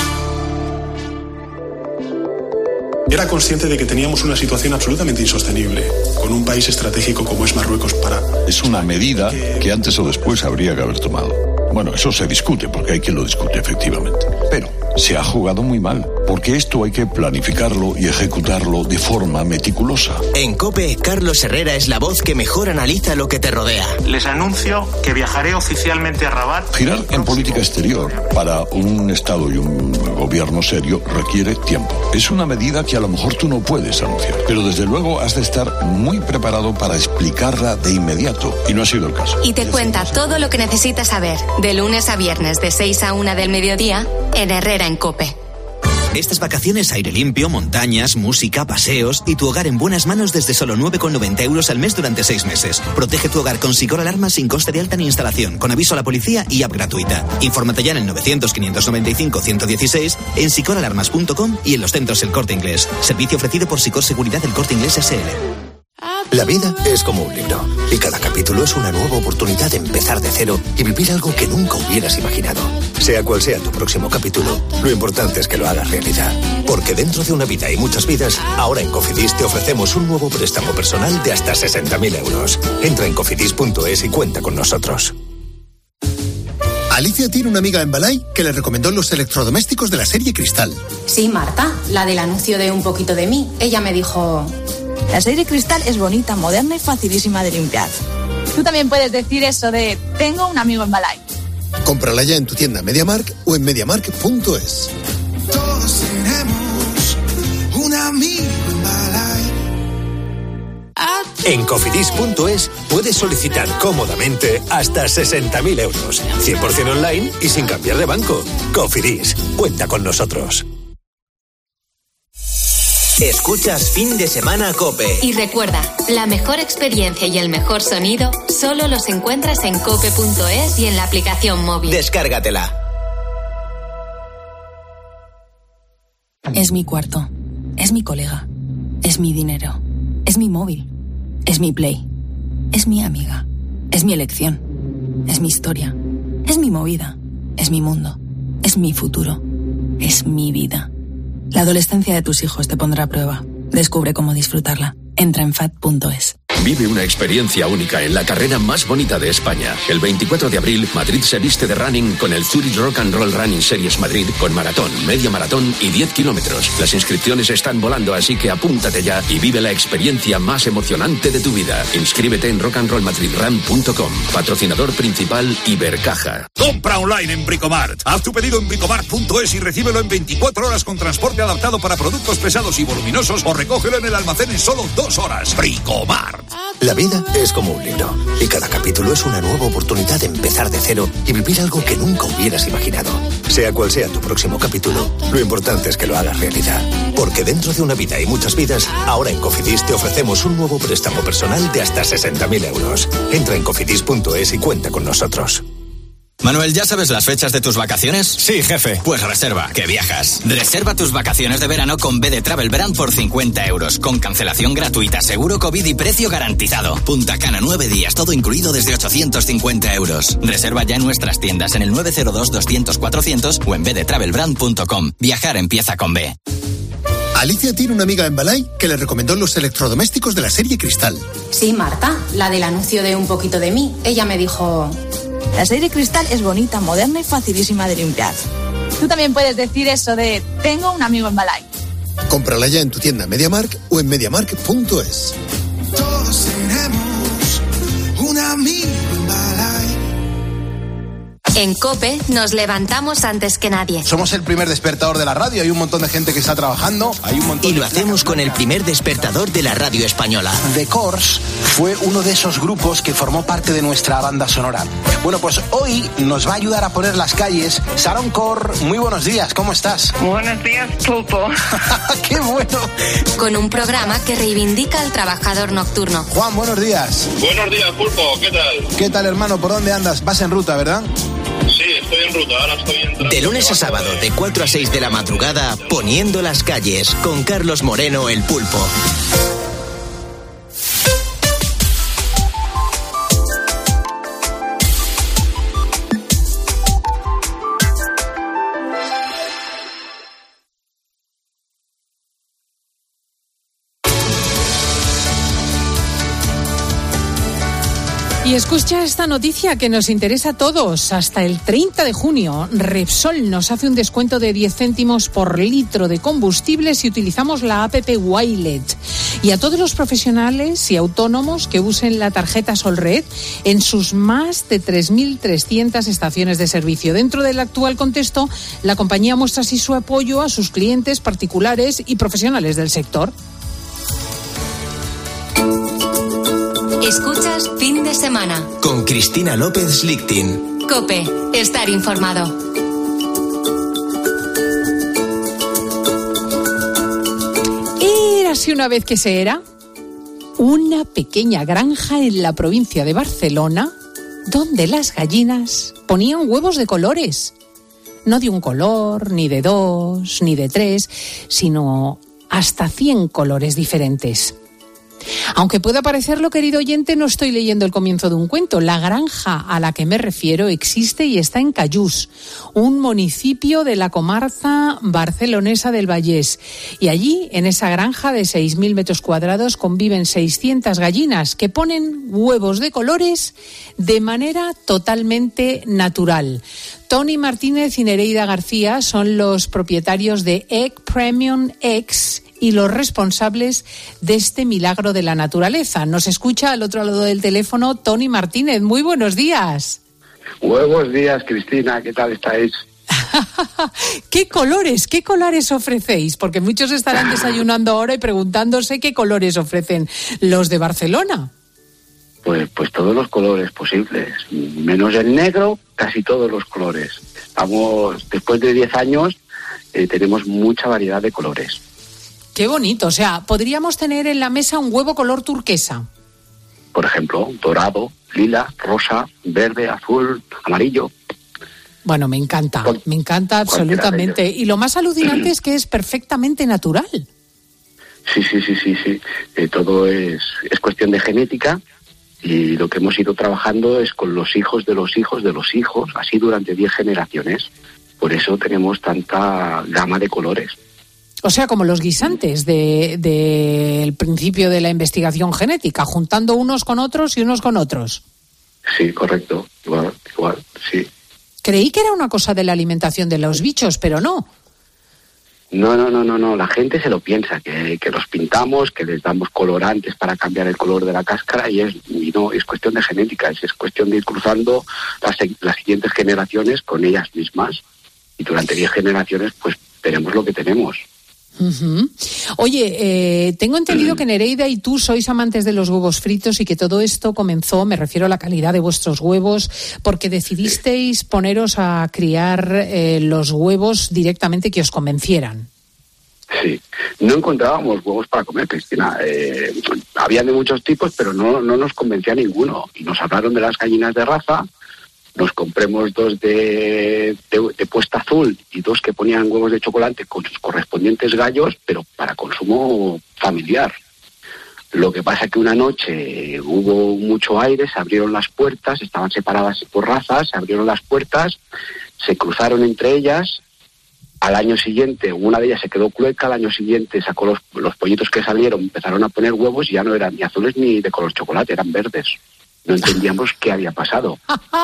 Speaker 7: Era consciente de que teníamos una situación absolutamente insostenible, con un país estratégico como es Marruecos para...
Speaker 13: Es una medida que antes o después habría que haber tomado. Bueno, eso se discute, porque hay quien lo discute, efectivamente. Pero se ha jugado muy mal, porque esto hay que planificarlo y ejecutarlo de forma meticulosa.
Speaker 2: En COPE, Carlos Herrera es la voz que mejor analiza lo que te rodea.
Speaker 14: Les anuncio que viajaré oficialmente a Rabat.
Speaker 13: Girar en política exterior para un Estado y un gobierno serio requiere tiempo. Es una medida que a lo mejor tú no puedes anunciar, pero desde luego has de estar muy preparado para explicarla de inmediato, y no ha sido el caso.
Speaker 3: Y te cuenta todo lo que necesitas saber, de lunes a viernes de 6 a 1 del mediodía, en Herrera en COPE.
Speaker 2: Estas vacaciones, aire limpio, montañas, música, paseos y tu hogar en buenas manos desde solo 9,90 euros al mes durante 6 meses. Protege tu hogar con Sicor Alarma sin coste de alta ni instalación, con aviso a la policía y app gratuita. Infórmate ya en el 900-595-116, en sicoralarmas.com y en los centros El Corte Inglés. Servicio ofrecido por Sicor Seguridad El Corte Inglés S.L.
Speaker 15: La vida es como un libro y cada capítulo es una nueva oportunidad de empezar de cero y vivir algo que nunca hubieras imaginado. Sea cual sea tu próximo capítulo, lo importante es que lo hagas realidad. Porque dentro de una vida y muchas vidas, ahora en Cofidis te ofrecemos un nuevo préstamo personal de hasta 60.000 euros. Entra en cofidis.es y cuenta con nosotros.
Speaker 16: Alicia tiene una amiga en Balay que le recomendó los electrodomésticos de la serie Cristal.
Speaker 17: Sí, Marta, la del anuncio de Un poquito de mí. Ella me dijo...
Speaker 18: La serie Cristal es bonita, moderna y facilísima de limpiar. Tú también puedes decir eso de tengo un amigo en Balay.
Speaker 16: Cómprala ya en tu tienda MediaMarkt o en MediaMarkt.es.
Speaker 19: Todos tenemos un amigo en Balay.
Speaker 15: En cofidis.es puedes solicitar cómodamente hasta 60.000 euros, 100% online y sin cambiar de banco. Cofidis, cuenta con nosotros.
Speaker 2: Escuchas Fin de Semana COPE.
Speaker 3: Y recuerda, la mejor experiencia y el mejor sonido solo los encuentras en cope.es y en la aplicación móvil.
Speaker 2: Descárgatela.
Speaker 18: Es mi cuarto, es mi colega, es mi dinero, es mi móvil, es mi Play, es mi amiga, es mi elección, es mi historia, es mi movida, es mi mundo, es mi futuro, es mi vida. La adolescencia de tus hijos te pondrá a prueba. Descubre cómo disfrutarla. Entra en FAD.es.
Speaker 20: Vive una experiencia única en la carrera más bonita de España. El 24 de abril, Madrid se viste de running con el Zurich Rock and Roll Running Series Madrid, con maratón, media maratón y 10 kilómetros. Las inscripciones están volando, así que apúntate ya y vive la experiencia más emocionante de tu vida. Inscríbete en rockandrollmadridrun.com. Patrocinador principal Ibercaja.
Speaker 21: Compra online en Bricomart. Haz tu pedido en bricomart.es y recíbelo en 24 horas con transporte adaptado para productos pesados y voluminosos o recógelo en el almacén en solo 2 horas. Bricomart.
Speaker 15: La vida es como un libro y cada capítulo es una nueva oportunidad de empezar de cero y vivir algo que nunca hubieras imaginado. Sea cual sea tu próximo capítulo, lo importante es que lo hagas realidad. Porque dentro de una vida y muchas vidas, ahora en Cofidis te ofrecemos un nuevo préstamo personal de hasta 60.000 euros. Entra en cofidis.es y cuenta con nosotros.
Speaker 6: Manuel, ¿ya sabes las fechas de tus vacaciones?
Speaker 22: Sí, jefe.
Speaker 6: Pues reserva, que viajas. Reserva tus vacaciones de verano con BD Travel Brand por 50 euros, con cancelación gratuita, seguro COVID y precio garantizado. Punta Cana, 9 días, todo incluido desde 850 euros. Reserva ya en nuestras tiendas en el 902-200-400 o en bdtravelbrand.com. Viajar empieza con B.
Speaker 16: Alicia tiene una amiga en Balay que le recomendó los electrodomésticos de la serie Cristal.
Speaker 17: Sí, Marta, la del anuncio de Un poquito de mí. Ella me dijo...
Speaker 23: La serie Cristal es bonita, moderna y facilísima de limpiar. Tú también puedes decir eso de tengo un amigo en Balay.
Speaker 16: Cómprala ya en tu tienda MediaMarkt o en mediamarkt.es.
Speaker 19: Todos tenemos un amigo en Balay.
Speaker 3: En COPE nos levantamos antes que nadie.
Speaker 24: Somos el primer despertador de la radio, hay un montón de gente que está trabajando, hay un montón
Speaker 25: y lo hacemos con el primer despertador de la radio española.
Speaker 24: The Corrs fue uno de esos grupos que formó parte de nuestra banda sonora. Bueno, pues hoy nos va a ayudar a poner las calles Sharon Corr. Muy buenos días, ¿cómo estás?
Speaker 26: Buenos días, Pulpo.
Speaker 24: ¡Qué bueno!
Speaker 3: Con un programa que reivindica al trabajador nocturno.
Speaker 24: Juan, buenos días.
Speaker 27: Buenos días, Pulpo, ¿qué tal?
Speaker 24: ¿Qué tal, hermano? ¿Por dónde andas? Vas en ruta, ¿verdad?
Speaker 27: Sí, estoy en ruta, ahora estoy entrando.
Speaker 25: De lunes a sábado, de 4 a 6 de la madrugada, poniendo las calles, con Carlos Moreno, el Pulpo.
Speaker 1: Y escucha esta noticia que nos interesa a todos. Hasta el 30 de junio, Repsol nos hace un descuento de 10 céntimos por litro de combustible si utilizamos la app Wilet. Y a todos los profesionales y autónomos que usen la tarjeta Solred en sus más de 3.300 estaciones de servicio. Dentro del actual contexto, la compañía muestra así su apoyo a sus clientes particulares y profesionales del sector.
Speaker 3: Escuchas Fin de Semana.
Speaker 25: Con Cristina López Lichtin.
Speaker 3: COPE. Estar informado.
Speaker 1: Érase una vez que se era una pequeña granja en la provincia de Barcelona donde las gallinas ponían huevos de colores. No de un color, ni de 2, ni de 3, sino hasta 100 colores diferentes. Aunque pueda parecerlo, querido oyente, no estoy leyendo el comienzo de un cuento. La granja a la que me refiero existe y está en Callús, un municipio de la comarca barcelonesa del Vallès. Y allí, en esa granja de 6.000 metros cuadrados, conviven 600 gallinas que ponen huevos de colores de manera totalmente natural. Tony Martínez y Nereida García son los propietarios de Egg Premium Eggs y los responsables de este milagro de la naturaleza. Nos escucha al otro lado del teléfono Tony Martínez. Muy buenos días.
Speaker 11: Buenos días, Cristina. ¿Qué tal estáis?
Speaker 1: ¿Qué colores ofrecéis? Porque muchos estarán desayunando ahora y preguntándose qué colores ofrecen los de Barcelona.
Speaker 11: Pues todos los colores posibles, menos el negro, casi todos los colores. Después de 10 años, tenemos mucha variedad de colores.
Speaker 1: Qué bonito, o sea, podríamos tener en la mesa un huevo color turquesa.
Speaker 11: Por ejemplo, dorado, lila, rosa, verde, azul, amarillo.
Speaker 1: Bueno, me encanta absolutamente. Y lo más alucinante es que es perfectamente natural.
Speaker 11: Sí. Todo es cuestión de genética y lo que hemos ido trabajando es con los hijos de los hijos de los hijos, así durante 10 generaciones. Por eso tenemos tanta gama de colores.
Speaker 1: O sea, como los guisantes del principio de la investigación genética, juntando unos con otros y unos con otros.
Speaker 11: Sí, correcto. Igual, sí.
Speaker 1: Creí que era una cosa de la alimentación de los bichos, pero no.
Speaker 11: No. La gente se lo piensa, que los pintamos, que les damos colorantes para cambiar el color de la cáscara y no, es cuestión de genética, es cuestión de ir cruzando las siguientes generaciones con ellas mismas. Y durante 10 generaciones, pues, tenemos lo que tenemos.
Speaker 1: Uh-huh. Oye, tengo entendido que Nereida y tú sois amantes de los huevos fritos y que todo esto comenzó, me refiero a la calidad de vuestros huevos, porque decidisteis poneros a criar los huevos directamente que os convencieran.
Speaker 4: Sí, no encontrábamos huevos para comer, Cristina. Habían de muchos tipos, pero no nos convencía ninguno. Y nos hablaron de las gallinas de raza. Nos compremos 2 de puesta azul y 2 que ponían huevos de chocolate con sus correspondientes gallos, pero para consumo familiar. Lo que pasa es que una noche hubo mucho aire, se abrieron las puertas, estaban separadas por razas, se abrieron las puertas, se cruzaron entre ellas. Al año siguiente, una de ellas se quedó clueca, al año siguiente sacó los pollitos que salieron, empezaron a poner huevos y ya no eran ni azules ni de color chocolate, eran verdes. No entendíamos qué había pasado.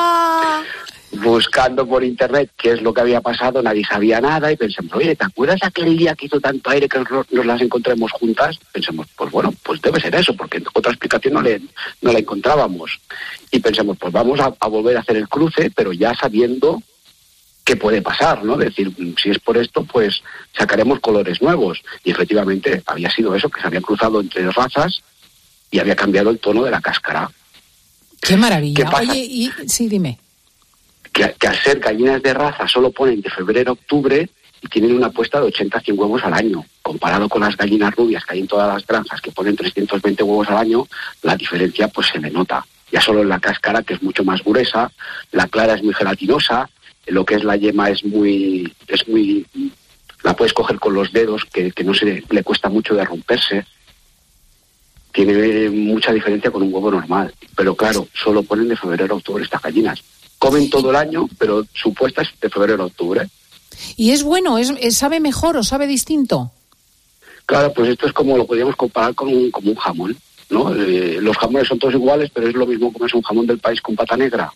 Speaker 4: Buscando por internet qué es lo que había pasado, nadie sabía nada y pensamos, oye, ¿te acuerdas aquel día que hizo tanto aire que nos las encontremos juntas? Pensamos, pues bueno, pues debe ser eso, porque otra explicación no la encontrábamos. Y pensamos, pues vamos a volver a hacer el cruce, pero ya sabiendo qué puede pasar, ¿no? Es decir, si es por esto, pues sacaremos colores nuevos. Y efectivamente había sido eso, que se habían cruzado entre razas y había cambiado el tono de la cáscara.
Speaker 1: ¡Qué maravilla!
Speaker 4: ¿Qué pasa?
Speaker 1: Oye, sí, dime.
Speaker 4: Que al ser gallinas de raza solo ponen de febrero a octubre y tienen una puesta de 80 a 100 huevos al año. Comparado con las gallinas rubias que hay en todas las granjas, que ponen 320 huevos al año, la diferencia pues se le nota. Ya solo en la cáscara, que es mucho más gruesa, la clara es muy gelatinosa, lo que es la yema es muy la puedes coger con los dedos, que no le cuesta mucho de romperse. Tiene mucha diferencia con un huevo normal, pero claro, solo ponen de febrero a octubre estas gallinas. Comen todo el año, pero su puesta es de febrero a octubre.
Speaker 1: ¿Y es bueno? ¿Sabe mejor o sabe distinto?
Speaker 4: Claro, pues esto es como lo podríamos comparar con un jamón, ¿no? Los jamones son todos iguales, pero es lo mismo como es un jamón del país con pata negra.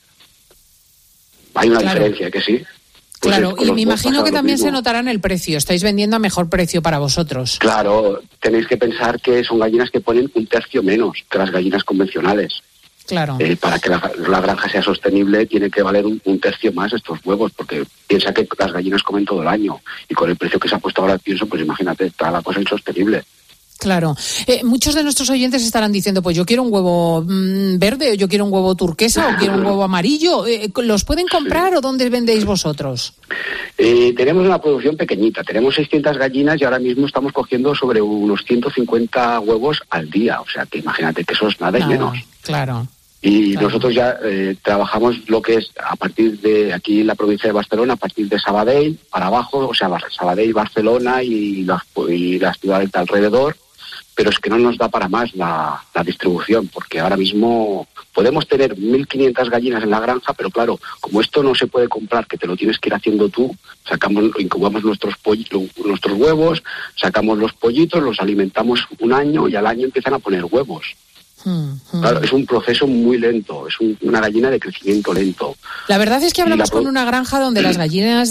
Speaker 4: Hay una diferencia, que sí. Pues
Speaker 1: claro, y me imagino que también se notará en el precio. Estáis vendiendo a mejor precio para vosotros.
Speaker 4: Claro, tenéis que pensar que son gallinas que ponen 1/3 menos que las gallinas convencionales.
Speaker 1: Claro.
Speaker 4: Para que la granja sea sostenible tiene que valer 1/3 más estos huevos, porque piensa que las gallinas comen todo el año. Y con el precio que se ha puesto ahora, pienso, pues imagínate, está la cosa insostenible.
Speaker 1: Claro. Muchos de nuestros oyentes estarán diciendo, pues yo quiero un huevo verde, o yo quiero un huevo turquesa, o quiero un huevo amarillo. ¿Los pueden comprar o dónde vendéis vosotros?
Speaker 4: Tenemos una producción pequeñita. Tenemos 600 gallinas y ahora mismo estamos cogiendo sobre unos 150 huevos al día. O sea, que imagínate que eso es nada y menos.
Speaker 1: Claro.
Speaker 4: Y claro, nosotros ya trabajamos lo que es a partir de aquí en la provincia de Barcelona, a partir de Sabadell para abajo, o sea, Sabadell, Barcelona y las ciudades de alrededor. Pero es que no nos da para más la distribución, porque ahora mismo podemos tener 1.500 gallinas en la granja, pero claro, como esto no se puede comprar, que te lo tienes que ir haciendo tú, incubamos nuestros huevos, sacamos los pollitos, los alimentamos un año y al año empiezan a poner huevos. Claro, es un proceso muy lento, es una gallina de crecimiento lento.
Speaker 1: La verdad es que hablamos con una granja donde las gallinas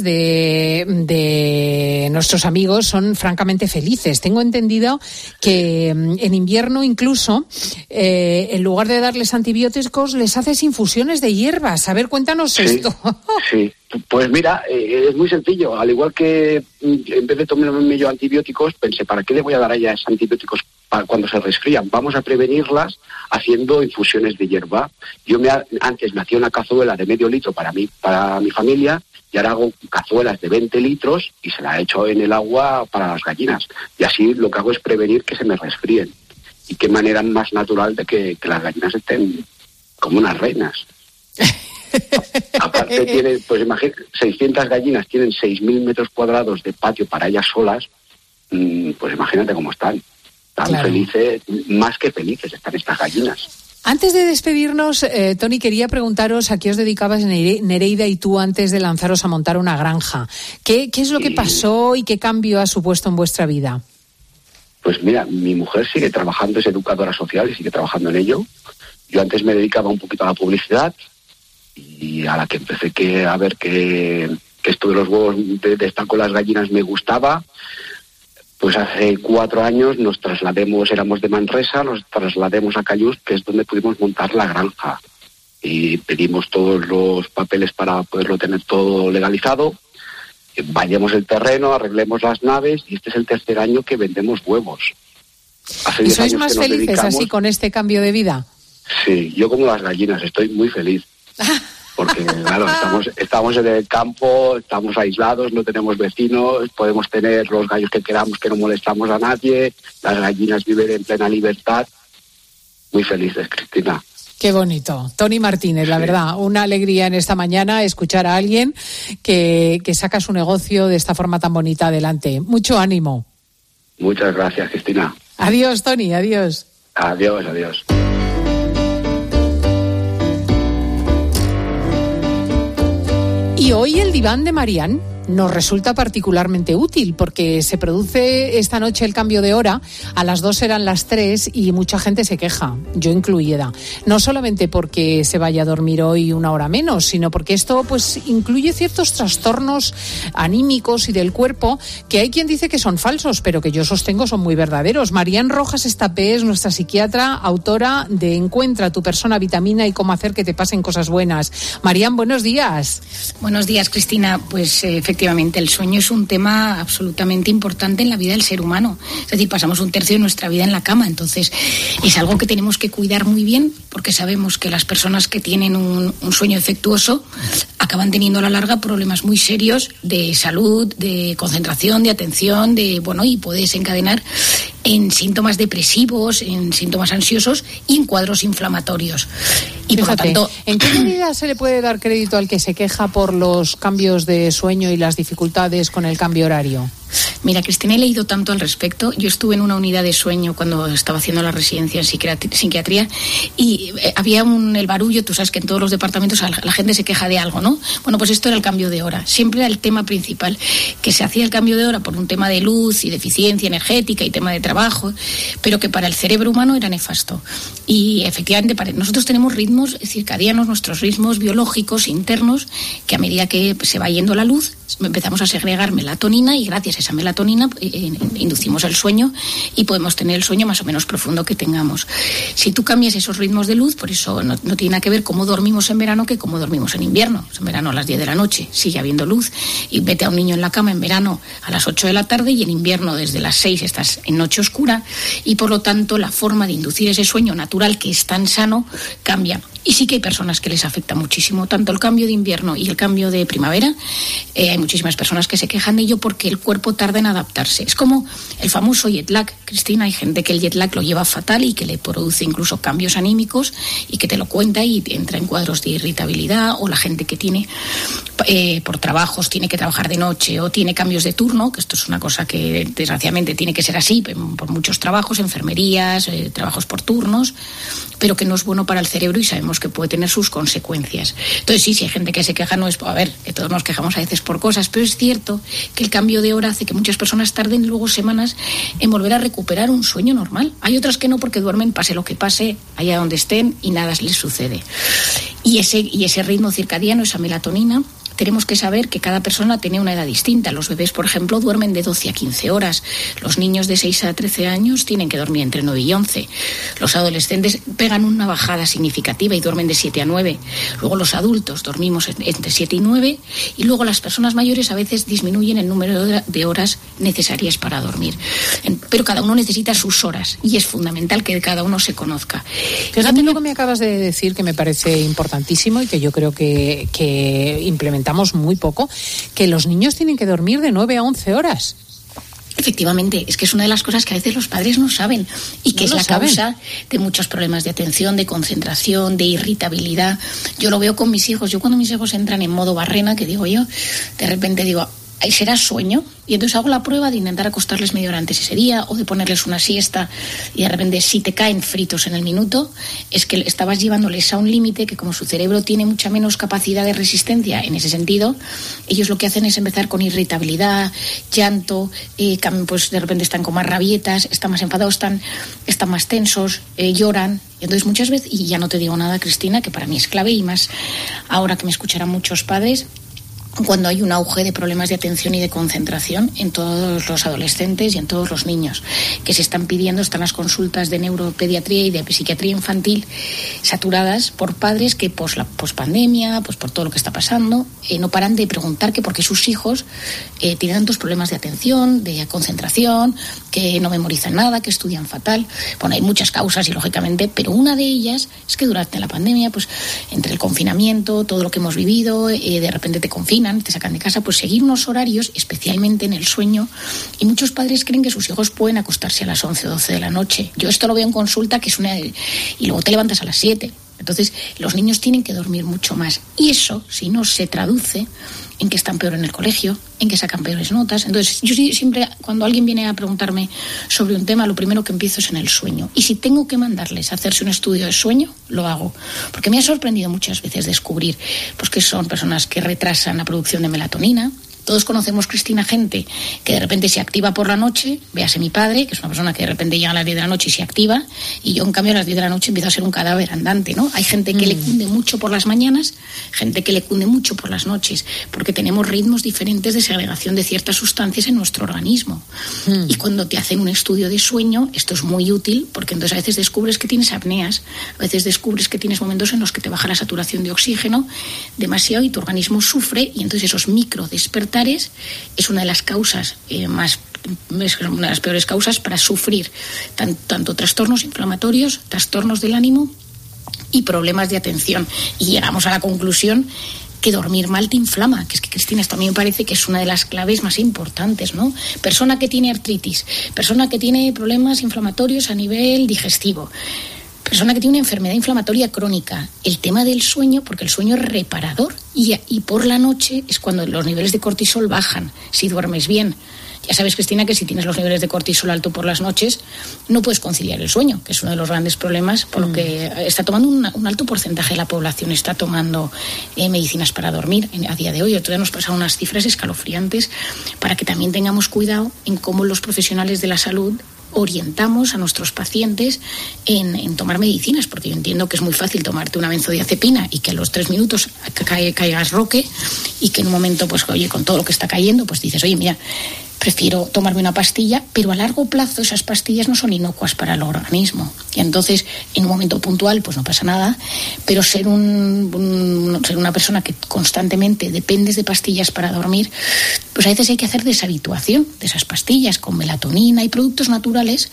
Speaker 1: de nuestros amigos son francamente felices. Tengo entendido que en invierno incluso, en lugar de darles antibióticos, les haces infusiones de hierbas. A ver, cuéntanos esto.
Speaker 4: Sí, pues mira, es muy sencillo. Al igual que en vez de tomarme yo antibióticos, pensé, ¿para qué le voy a dar a ellas antibióticos cuando se resfrían? Vamos a prevenirlas haciendo infusiones de hierba. Yo antes me hacía una cazuela de medio litro para mi familia y ahora hago cazuelas de 20 litros y se la echo en el agua para las gallinas. Y así lo que hago es prevenir que se me resfríen. Y qué manera más natural de que las gallinas estén como unas reinas. Aparte tienen, pues imagínate, 600 gallinas tienen 6.000 metros cuadrados de patio para ellas solas. Pues imagínate cómo están. Tan felices, más que felices están estas gallinas.
Speaker 1: Antes de despedirnos, Toni, quería preguntaros a qué os dedicabas Nereida y tú antes de lanzaros a montar una granja. ¿Qué es lo que pasó y qué cambio ha supuesto en vuestra vida?
Speaker 4: Pues mira, mi mujer sigue trabajando, es educadora social y sigue trabajando en ello. Yo antes me dedicaba un poquito a la publicidad y a la que empecé a ver que esto de los huevos de estar con las gallinas me gustaba. Pues hace 4 años éramos de Manresa, nos traslademos a Callús, que es donde pudimos montar la granja. Y pedimos todos los papeles para poderlo tener todo legalizado. vayamos el terreno, arreglemos las naves, y este es el tercer año que vendemos huevos.
Speaker 1: ¿Y sois más felices así con este cambio de vida?
Speaker 4: Sí, yo como las gallinas, estoy muy feliz. Porque, claro, estamos en el campo, estamos aislados, no tenemos vecinos, podemos tener los gallos que queramos, que no molestamos a nadie, las gallinas viven en plena libertad. Muy felices, Cristina.
Speaker 1: Qué bonito. Tony Martínez, la verdad, una alegría en esta mañana escuchar a alguien que saca su negocio de esta forma tan bonita adelante. Mucho ánimo.
Speaker 4: Muchas gracias, Cristina.
Speaker 1: Adiós, Tony, adiós.
Speaker 4: Adiós, adiós.
Speaker 1: Y hoy el diván de Marian nos resulta particularmente útil porque se produce esta noche el cambio de hora, a las 2 eran las 3 y mucha gente se queja, yo incluida. No solamente porque se vaya a dormir hoy una hora menos, sino porque esto pues incluye ciertos trastornos anímicos y del cuerpo que hay quien dice que son falsos, pero que yo sostengo son muy verdaderos. Marian Rojas Estapé es nuestra psiquiatra, autora de Encuentra tu persona vitamina y cómo hacer que te pasen cosas buenas. Marian, buenos días.
Speaker 5: Buenos días, Cristina. Pues efectivamente, el sueño es un tema absolutamente importante en la vida del ser humano. Es decir, pasamos un tercio de nuestra vida en la cama, entonces es algo que tenemos que cuidar muy bien, porque sabemos que las personas que tienen un sueño defectuoso acaban teniendo a la larga problemas muy serios de salud, de concentración, de atención, y puede desencadenar en síntomas depresivos, en síntomas ansiosos y en cuadros inflamatorios. Y
Speaker 1: fíjate,
Speaker 5: por lo tanto,
Speaker 1: ¿en qué medida se le puede dar crédito al que se queja por los cambios de sueño y las dificultades con el cambio horario?
Speaker 5: Mira, Cristina, he leído tanto al respecto. Yo estuve en una unidad de sueño cuando estaba haciendo la residencia en psiquiatría y había el barullo. Tú sabes que en todos los departamentos la gente se queja de algo, ¿no? Bueno, pues esto era el cambio de hora. Siempre era el tema principal, que se hacía el cambio de hora por un tema de luz y de eficiencia energética y tema de trabajo, pero que para el cerebro humano era nefasto. Y efectivamente, nosotros tenemos ritmos circadianos, nuestros ritmos biológicos internos, que a medida que se va yendo la luz, empezamos a segregar melatonina y gracias a esa melatonina inducimos el sueño y podemos tener el sueño más o menos profundo que tengamos. Si tú cambias esos ritmos de luz, por eso no tiene nada que ver cómo dormimos en verano que cómo dormimos en invierno. En verano a las 10 de la noche sigue habiendo luz y vete a un niño en la cama en verano a las 8 de la tarde y en invierno desde las 6 estás en noche oscura y por lo tanto la forma de inducir ese sueño natural que es tan sano cambia. Y sí que hay personas que les afecta muchísimo, tanto el cambio de invierno y el cambio de primavera. Hay muchísimas personas que se quejan de ello porque el cuerpo tarda en adaptarse. Es como el famoso jet lag, Cristina. Hay gente que el jet lag lo lleva fatal y que le produce incluso cambios anímicos y que te lo cuenta y entra en cuadros de irritabilidad, o la gente que tiene por trabajos, tiene que trabajar de noche o tiene cambios de turno, que esto es una cosa que desgraciadamente tiene que ser así por muchos trabajos, enfermerías, trabajos por turnos, pero que no es bueno para el cerebro y sabemos que puede tener sus consecuencias. Entonces sí, si hay gente que se queja, no es, que todos nos quejamos a veces por cosas, pero es cierto que el cambio de hora hace que muchas personas tarden luego semanas en volver a recuperar un sueño normal. Hay otras que no, porque duermen pase lo que pase, allá donde estén, y nada les sucede. Y ese ritmo circadiano, esa melatonina, tenemos que saber que cada persona tiene una edad distinta. Los bebés, por ejemplo, duermen de 12 a 15 horas. Los niños de 6 a 13 años tienen que dormir entre 9 y 11. Los adolescentes pegan una bajada significativa y duermen de 7 a 9. Luego los adultos dormimos entre 7 y 9. Y luego las personas mayores a veces disminuyen el número de horas necesarias para dormir. Pero cada uno necesita sus horas y es fundamental que cada uno se conozca.
Speaker 1: Fíjate lo que me acabas de decir, que me parece importantísimo y que yo creo que implementamos muy poco, que los niños tienen que dormir de 9 a 11 horas.
Speaker 5: Efectivamente, es que es una de las cosas que a veces los padres no saben y que es la causa de muchos problemas de atención, de concentración, de irritabilidad. Yo lo veo con mis hijos. Yo cuando mis hijos entran en modo barrena, que digo yo, de repente digo, ¿será sueño? Y entonces hago la prueba de intentar acostarles media hora antes ese día o de ponerles una siesta y de repente si te caen fritos en el minuto es que estabas llevándoles a un límite que como su cerebro tiene mucha menos capacidad de resistencia en ese sentido, ellos lo que hacen es empezar con irritabilidad, llanto, pues de repente están con más rabietas, están más enfadados, están más tensos, lloran. Y entonces muchas veces, y ya no te digo nada, Cristina, que para mí es clave y más ahora que me escucharán muchos padres, cuando hay un auge de problemas de atención y de concentración en todos los adolescentes y en todos los niños, que se están pidiendo, están las consultas de neuropediatría y de psiquiatría infantil saturadas por padres que la pospandemia, pues por todo lo que está pasando, no paran de preguntar que por qué sus hijos tienen tantos problemas de atención, de concentración, que no memorizan nada, que estudian fatal. Bueno, hay muchas causas y lógicamente, pero una de ellas es que durante la pandemia, pues entre el confinamiento, todo lo que hemos vivido, de repente te confinan, te sacan de casa, pues seguir unos horarios, especialmente en el sueño, y muchos padres creen que sus hijos pueden acostarse a las 11 o 12 de la noche. Yo esto lo veo en consulta, que es y luego te levantas a las 7. Entonces, los niños tienen que dormir mucho más. Y eso, si no, se traduce en que están peor en el colegio, en que sacan peores notas. Entonces, yo siempre, cuando alguien viene a preguntarme sobre un tema, lo primero que empiezo es en el sueño. Y si tengo que mandarles a hacerse un estudio de sueño, lo hago. Porque me ha sorprendido muchas veces descubrir pues, que son personas que retrasan la producción de melatonina. Todos conocemos, Cristina, gente que de repente se activa por la noche, véase mi padre, que es una persona que de repente llega a las 10 de la noche y se activa, y yo en cambio a las 10 de la noche empiezo a ser un cadáver andante, ¿no? Hay gente que le cunde mucho por las mañanas, gente que le cunde mucho por las noches, porque tenemos ritmos diferentes de segregación de ciertas sustancias en nuestro organismo. Y cuando te hacen un estudio de sueño, esto es muy útil, porque entonces a veces descubres que tienes apneas, a veces descubres que tienes momentos en los que te baja la saturación de oxígeno demasiado y tu organismo sufre, y entonces esos micro despertares es una de las causas es una de las peores causas para sufrir tanto trastornos inflamatorios, trastornos del ánimo y problemas de atención. Y llegamos a la conclusión que dormir mal te inflama, que es que, Cristina, esto a mí me parece que es una de las claves más importantes, ¿no? Persona que tiene artritis, persona que tiene problemas inflamatorios a nivel digestivo, persona que tiene una enfermedad inflamatoria crónica, el tema del sueño, porque el sueño es reparador y por la noche es cuando los niveles de cortisol bajan, si duermes bien. Ya sabes, Cristina, que si tienes los niveles de cortisol alto por las noches, no puedes conciliar el sueño, que es uno de los grandes problemas, por lo que está tomando un alto porcentaje de la población, está tomando medicinas para dormir a día de hoy. Todavía nos pasaron unas cifras escalofriantes para que también tengamos cuidado en cómo los profesionales de la salud orientamos a nuestros pacientes en tomar medicinas, porque yo entiendo que es muy fácil tomarte una benzodiazepina y que a los 3 minutos caigas roque y que en un momento, pues oye, con todo lo que está cayendo, pues dices, oye, mira, prefiero tomarme una pastilla, pero a largo plazo esas pastillas no son inocuas para el organismo. Y entonces, en un momento puntual, pues no pasa nada, pero ser una persona que constantemente dependes de pastillas para dormir, pues a veces hay que hacer deshabituación de esas pastillas con melatonina y productos naturales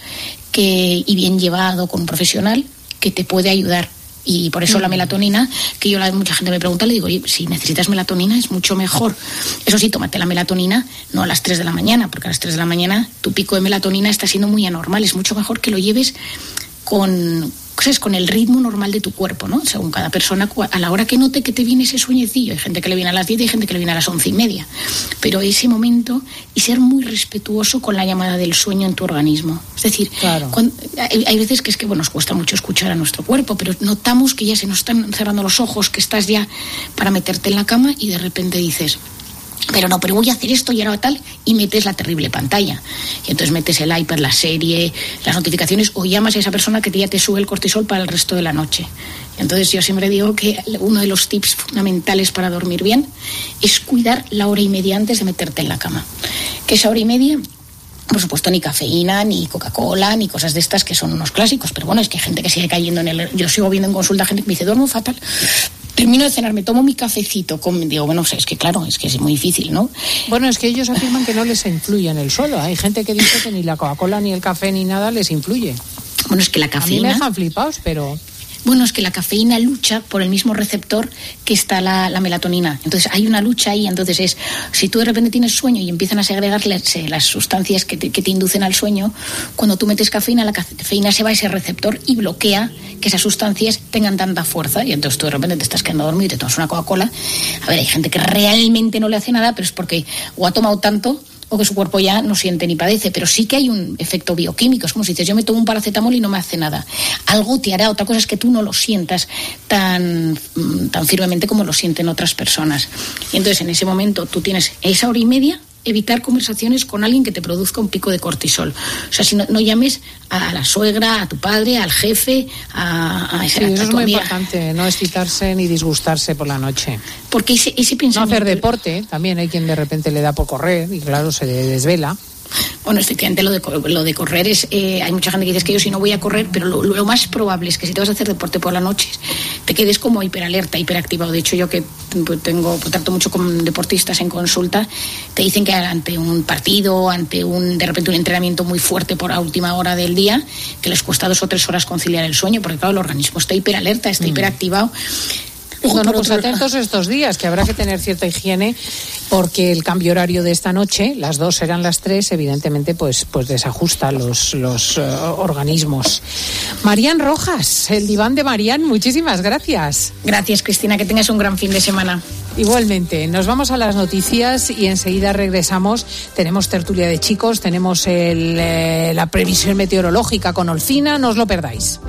Speaker 5: y bien llevado con un profesional que te puede ayudar. Y por eso la melatonina, que mucha gente me pregunta, le digo, oye, si necesitas melatonina es mucho mejor. Eso sí, tómate la melatonina no a las 3 de la mañana, porque a las 3 de la mañana tu pico de melatonina está siendo muy anormal. Es mucho mejor que lo lleves con el ritmo normal de tu cuerpo, ¿no? Según cada persona, a la hora que note que te viene ese sueñecillo. Hay gente que le viene a las 10 y hay gente que le viene a las 11:30. Pero ese momento, y ser muy respetuoso con la llamada del sueño en tu organismo. Es decir, claro, hay veces que nos cuesta mucho escuchar a nuestro cuerpo, pero notamos que ya se nos están cerrando los ojos, que estás ya para meterte en la cama y de repente dices, pero voy a hacer esto y ahora tal, y metes la terrible pantalla. Y entonces metes el iPad, la serie, las notificaciones, o llamas a esa persona que ya te sube el cortisol para el resto de la noche. Y entonces yo siempre digo que uno de los tips fundamentales para dormir bien es cuidar la hora y media antes de meterte en la cama. Que esa hora y media, por supuesto, ni cafeína, ni Coca-Cola, ni cosas de estas que son unos clásicos, pero bueno, es que hay gente que sigue cayendo yo sigo viendo en consulta gente que me dice, duermo fatal, termino de cenar, me tomo mi cafecito, digo, bueno, es que claro, es que es muy difícil, ¿no?
Speaker 1: Bueno, es que ellos afirman que no les influye en el suelo. Hay gente que dice que ni la Coca-Cola, ni el café, ni nada les influye.
Speaker 5: Bueno, es que la cafeína...
Speaker 1: A mí me dejan flipados, pero...
Speaker 5: Bueno, es que la cafeína lucha por el mismo receptor que está la melatonina. Entonces hay una lucha ahí. Entonces si tú de repente tienes sueño y empiezan a segregarse las sustancias que te inducen al sueño, cuando tú metes cafeína, la cafeína se va a ese receptor y bloquea que esas sustancias tengan tanta fuerza. Y entonces tú de repente te estás quedando dormido y te tomas una Coca-Cola. A ver, hay gente que realmente no le hace nada, pero es porque o ha tomado tanto o que su cuerpo ya no siente ni padece, pero sí que hay un efecto bioquímico. Es como si dices, yo me tomo un paracetamol y no me hace nada. Algo te hará, otra cosa es que tú no lo sientas tan firmemente como lo sienten otras personas. Y entonces en ese momento tú tienes esa hora y media evitar conversaciones con alguien que te produzca un pico de cortisol. O sea, si no llames a la suegra, a tu padre, al jefe, a
Speaker 1: sí, eso es muy importante, no excitarse ni disgustarse por la noche.
Speaker 5: Porque ese pensamiento...
Speaker 1: No hacer deporte, también hay quien de repente le da por correr y claro, se desvela.
Speaker 5: Bueno, efectivamente lo de correr es... hay mucha gente que dice es que yo si no voy a correr, pero lo más probable es que si te vas a hacer deporte por la noche te quedes como hiperalerta, hiperactivado. De hecho, yo que trato mucho con deportistas en consulta, te dicen que ante un partido, de repente un entrenamiento muy fuerte por la última hora del día, que les cuesta 2 o 3 horas conciliar el sueño, porque claro, el organismo está hiperalerta, está hiperactivado.
Speaker 1: Bueno, pues atentos estos días, que habrá que tener cierta higiene, porque el cambio horario de esta noche, las 2 serán las 3, evidentemente pues desajusta los organismos. Marían Rojas, el diván de Marían, muchísimas gracias.
Speaker 5: Gracias, Cristina, que tengas un gran fin de semana.
Speaker 1: Igualmente, nos vamos a las noticias y enseguida regresamos. Tenemos tertulia de chicos, tenemos la previsión meteorológica con Olcina, no os lo perdáis.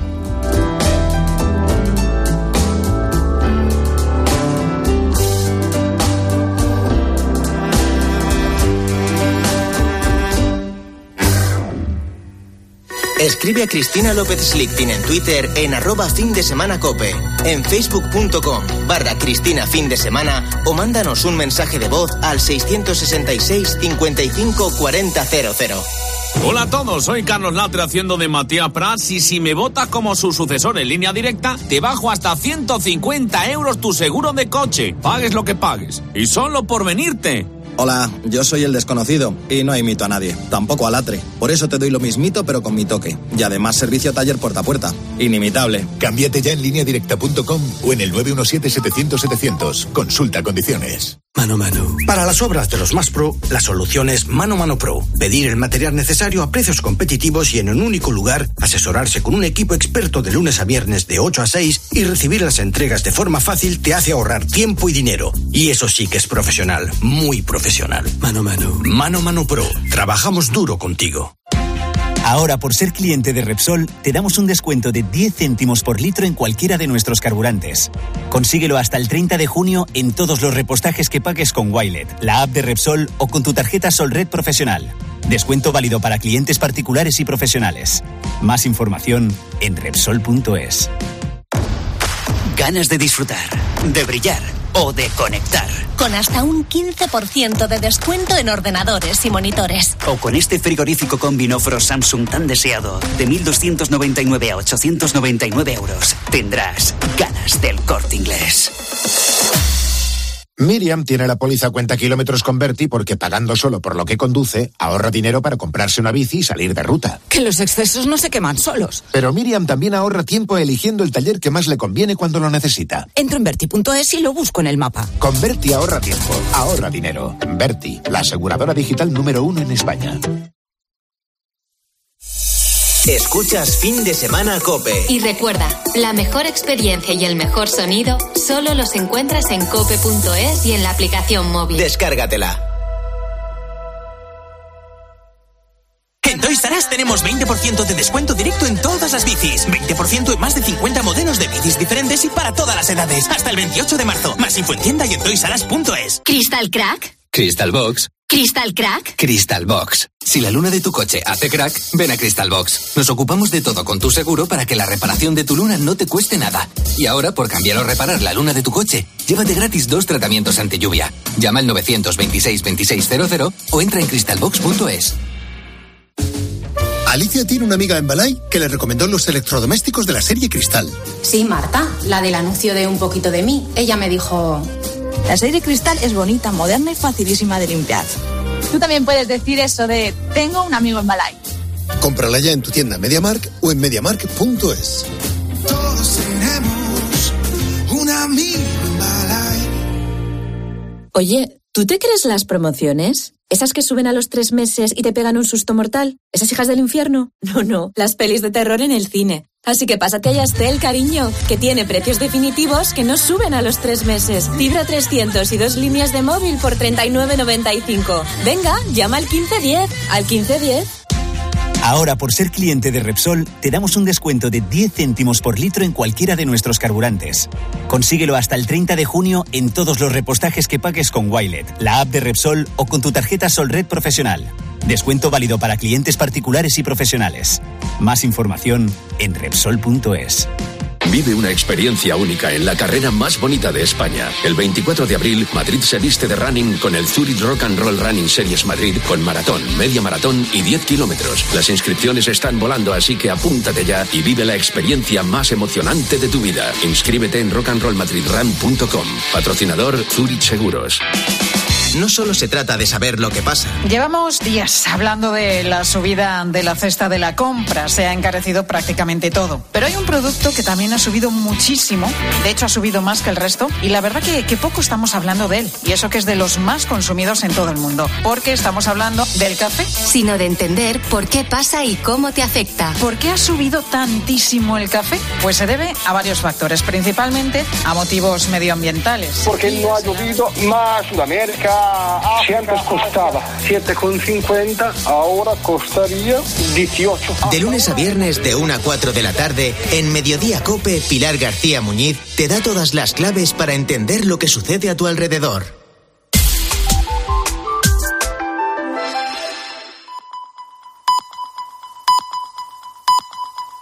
Speaker 25: Escribe a Cristina López Slichting en Twitter en @findesemanacope, en facebook.com/Cristina Fin de Semana o mándanos un mensaje de voz al 666 55 40 00.
Speaker 7: Hola a todos, soy Carlos Latre haciendo de Matías Prats y si me votas como su sucesor en Línea Directa, te bajo hasta 150 € tu seguro de coche, pagues lo que pagues, y solo por venirte.
Speaker 8: Hola, yo soy el desconocido y no imito a nadie, tampoco a Latre. Por eso te doy lo mismito pero con mi toque. Y además servicio taller puerta a puerta. Inimitable.
Speaker 9: Cámbiate ya en lineadirecta.com o en el 917-700-700. Consulta condiciones.
Speaker 10: Mano Mano. Para las obras de los más pro, la solución es Mano Mano Pro. Pedir el material necesario a precios competitivos y en un único lugar, asesorarse con un equipo experto de lunes a viernes de 8 a 6 y recibir las entregas de forma fácil te hace ahorrar tiempo y dinero. Y eso sí que es profesional, muy profesional. Mano Mano. Mano Mano Pro. Trabajamos duro contigo.
Speaker 12: Ahora, por ser cliente de Repsol, te damos un descuento de 10 céntimos por litro en cualquiera de nuestros carburantes. Consíguelo hasta el 30 de junio en todos los repostajes que pagues con Wilet, la app de Repsol o con tu tarjeta Solred Profesional. Descuento válido para clientes particulares y profesionales. Más información en Repsol.es.
Speaker 22: Ganas de disfrutar, de brillar o de conectar.
Speaker 26: Con hasta un 15% de descuento en ordenadores y monitores.
Speaker 22: O con este frigorífico combi Frost Samsung tan deseado, de 1.299 a 899 €. Tendrás ganas del Corte Inglés.
Speaker 28: Miriam tiene la póliza cuenta kilómetros con Berti porque pagando solo por lo que conduce, ahorra dinero para comprarse una bici y salir de ruta.
Speaker 29: Que los excesos no se queman solos.
Speaker 28: Pero Miriam también ahorra tiempo eligiendo el taller que más le conviene cuando lo necesita.
Speaker 29: Entro en Berti.es y lo busco en el mapa.
Speaker 28: Con Berti ahorra tiempo, ahorra dinero. Berti, la aseguradora digital número 1 en España.
Speaker 25: Escuchas Fin de Semana COPE.
Speaker 3: Y recuerda, la mejor experiencia y el mejor sonido solo los encuentras en cope.es y en la aplicación móvil.
Speaker 25: Descárgatela.
Speaker 30: En Toys R Us tenemos 20% de descuento directo en todas las bicis. 20% en más de 50 modelos de bicis diferentes y para todas las edades. Hasta el 28 de marzo. Más info en tienda y en toysrus.es.
Speaker 3: ¿Crystal Crack?
Speaker 31: Crystal Box.
Speaker 3: ¿Crystal Crack?
Speaker 31: Crystal Box. Si la luna de tu coche hace crack, ven a Crystal Box. Nos ocupamos de todo con tu seguro para que la reparación de tu luna no te cueste nada. Y ahora, por cambiar o reparar la luna de tu coche, llévate gratis 2 tratamientos anti lluvia. Llama al 926 2600 o entra en crystalbox.es.
Speaker 16: Alicia tiene una amiga en Balay que le recomendó los electrodomésticos de la serie Cristal.
Speaker 17: Sí, Marta, la del anuncio de Un poquito de mí. Ella me dijo...
Speaker 23: La serie Cristal es bonita, moderna y facilísima de limpiar. Tú también puedes decir eso de tengo un amigo en Balay.
Speaker 16: Cómprala ya en tu tienda MediaMarkt o en MediaMarkt.es.
Speaker 19: Todos tenemos un amigo en Balay.
Speaker 32: Oye, ¿tú te crees las promociones? ¿Esas que suben a los 3 meses y te pegan un susto mortal? ¿Esas hijas del infierno? No, las pelis de terror en el cine. Así que pásate a Yastel, cariño, que tiene precios definitivos que no suben a los 3 meses. Fibra 300 y 2 líneas de móvil por 39,95. Venga, llama al 1510. Al 1510.
Speaker 12: Ahora, por ser cliente de Repsol, te damos un descuento de 10 céntimos por litro en cualquiera de nuestros carburantes. Consíguelo hasta el 30 de junio en todos los repostajes que pagues con Wilet, la app de Repsol o con tu tarjeta Solred Profesional. Descuento válido para clientes particulares y profesionales. Más información en Repsol.es.
Speaker 2: Vive una experiencia única en la carrera más bonita de España. El 24 de abril, Madrid se viste de running con el Zurich Rock and Roll Running Series Madrid con maratón, media maratón y 10 kilómetros. Las inscripciones están volando, así que apúntate ya y vive la experiencia más emocionante de tu vida. Inscríbete en rockandrollmadridrun.com. Patrocinador Zurich Seguros.
Speaker 25: No solo se trata de saber lo que pasa.
Speaker 4: Llevamos días hablando de la subida de la cesta de la compra. Se ha encarecido prácticamente todo. Pero hay un producto que también ha subido muchísimo. De hecho, ha subido más que el resto. Y la verdad que poco estamos hablando de él. Y eso que es de los más consumidos en todo el mundo. Porque estamos hablando del café.
Speaker 3: Sino de entender por qué pasa y cómo te afecta.
Speaker 4: ¿Por qué ha subido tantísimo el café? Pues se debe a varios factores. Principalmente a motivos medioambientales.
Speaker 6: Porque no ha llovido más Sudamérica. Siempre costaba 7,50, ahora costaría 18.
Speaker 25: De lunes a viernes de 1 a 4 de la tarde, en Mediodía COPE, Pilar García Muñiz te da todas las claves para entender lo que sucede a tu alrededor.